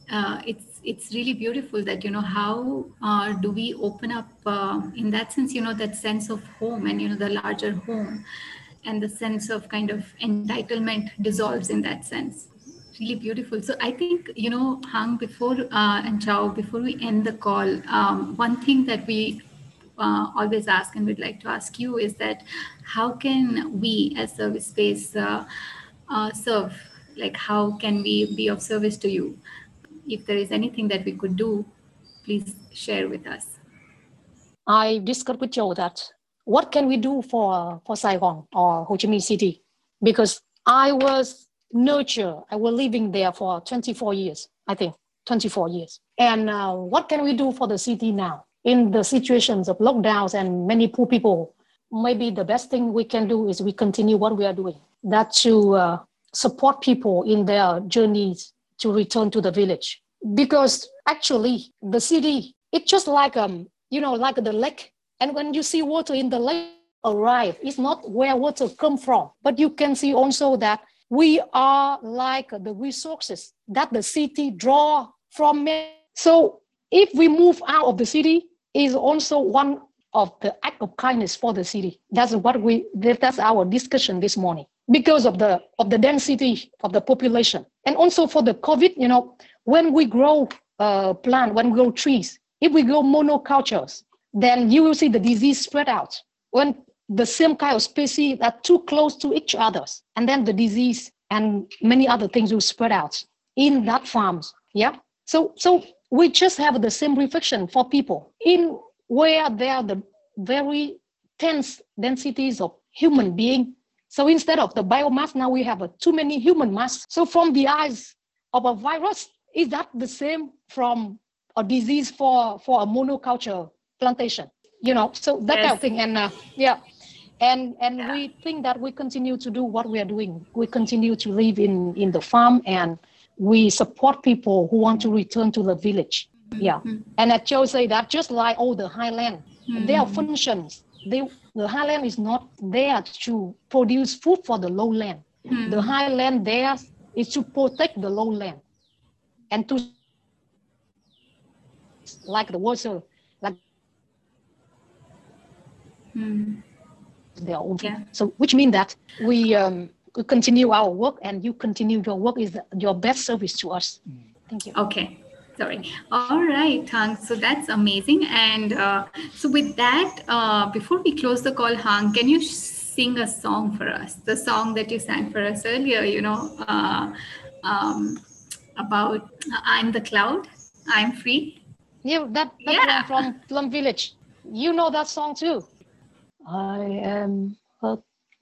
uh, it's it's really beautiful that, you know, how uh, do we open up uh, in that sense, you know, that sense of home and, you know, the larger home, and the sense of kind of entitlement dissolves in that sense. Really beautiful. So I think, you know, Hang, before uh, and Chao, before we end the call, um, one thing that we uh, always ask and we'd like to ask you is that how can we as service space uh, uh, serve? Like, how can we be of service to you? If there is anything that we could do, please share with us. I discussed with Joe that what can we do for, for Saigon or Ho Chi Minh City? Because I was nurtured, I was living there for twenty-four years, I think, twenty-four years. And uh, what can we do for the city now? In the situations of lockdowns and many poor people, maybe the best thing we can do is we continue what we are doing. That to uh, support people in their journeys to return to the village. Because actually the city, it's just like, um, you know, like the lake. And when you see water in the lake arrive, it's not where water come from, but you can see also that we are like the resources that the city draw from. So if we move out of the city, is also one of the act of kindness for the city. That's what we, that's our discussion this morning. Because of the of the density of the population. And also for the COVID, you know, when we grow uh, plant, when we grow trees, if we grow monocultures, then you will see the disease spread out. When the same kind of species are too close to each other, and then the disease and many other things will spread out in that farms. Yeah. So so we just have the same reflection for people in where there are the very dense densities of human being. So instead of the biomass, now we have a too many human mass. So from the eyes of a virus, is that the same from a disease for, for a monoculture plantation? You know, so that yes. kind of thing. And uh, yeah, and and yeah. we think that we continue to do what we are doing. We continue to live in, in the farm, and we support people who want to return to the village. Mm-hmm. Yeah. And as Joe said, that just like all the highland, mm-hmm. their functions, they, the highland is not there to produce food for the lowland. Mm-hmm. The highland there is to protect the lowland and to, like the water, like mm-hmm. their own. Yeah. So which means that we um, we continue our work, and you continue your work is your best service to us. Thank you. Okay. Sorry. All right, Hang. So that's amazing. And uh, so with that, uh, before we close the call, Hang, can you sing a song for us? The song that you sang for us earlier, you know, uh, um, about uh, I'm the cloud, I'm free. Yeah, that, that yeah. from Plum Village. You know that song too. I am a,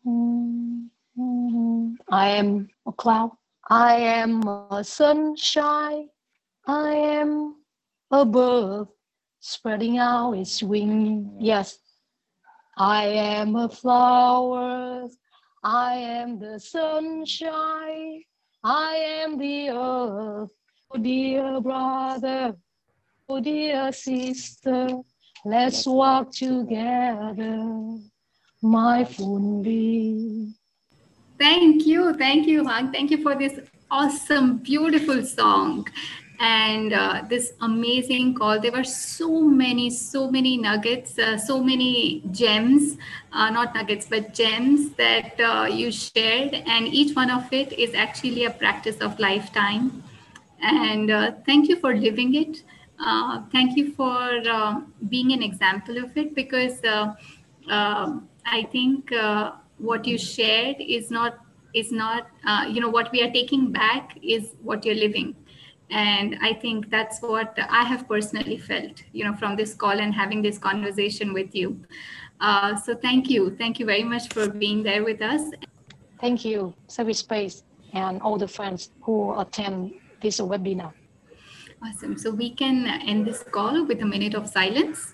I am a cloud. I am a sunshine. I am a bird spreading out its wings. Yes. I am a flower. I am the sunshine. I am the earth. Oh, dear brother. Oh, dear sister. Let's walk together, my Fundi. Thank you. Thank you, Hang. Thank you for this awesome, beautiful song. And uh, this amazing call. There were so many, so many nuggets, uh, so many gems, uh, not nuggets, but gems that uh, you shared. And each one of it is actually a practice of lifetime. And uh, thank you for living it. Uh, thank you for uh, being an example of it, because uh, uh, I think uh, what you shared is not, is not uh, you know, what we are taking back is what you're living. And I think that's what I have personally felt, you know, from this call and having this conversation with you. Uh, so thank you. Thank you very much for being there with us. Thank you, Service Space, and all the friends who attend this webinar. Awesome. So we can end this call with a minute of silence.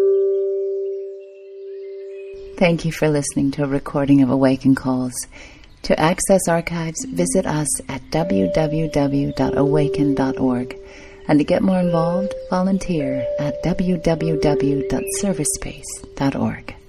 Thank you for listening to a recording of Awaken Calls. To access archives, visit us at w w w dot awaken dot org. And to get more involved, volunteer at w w w dot service space dot org.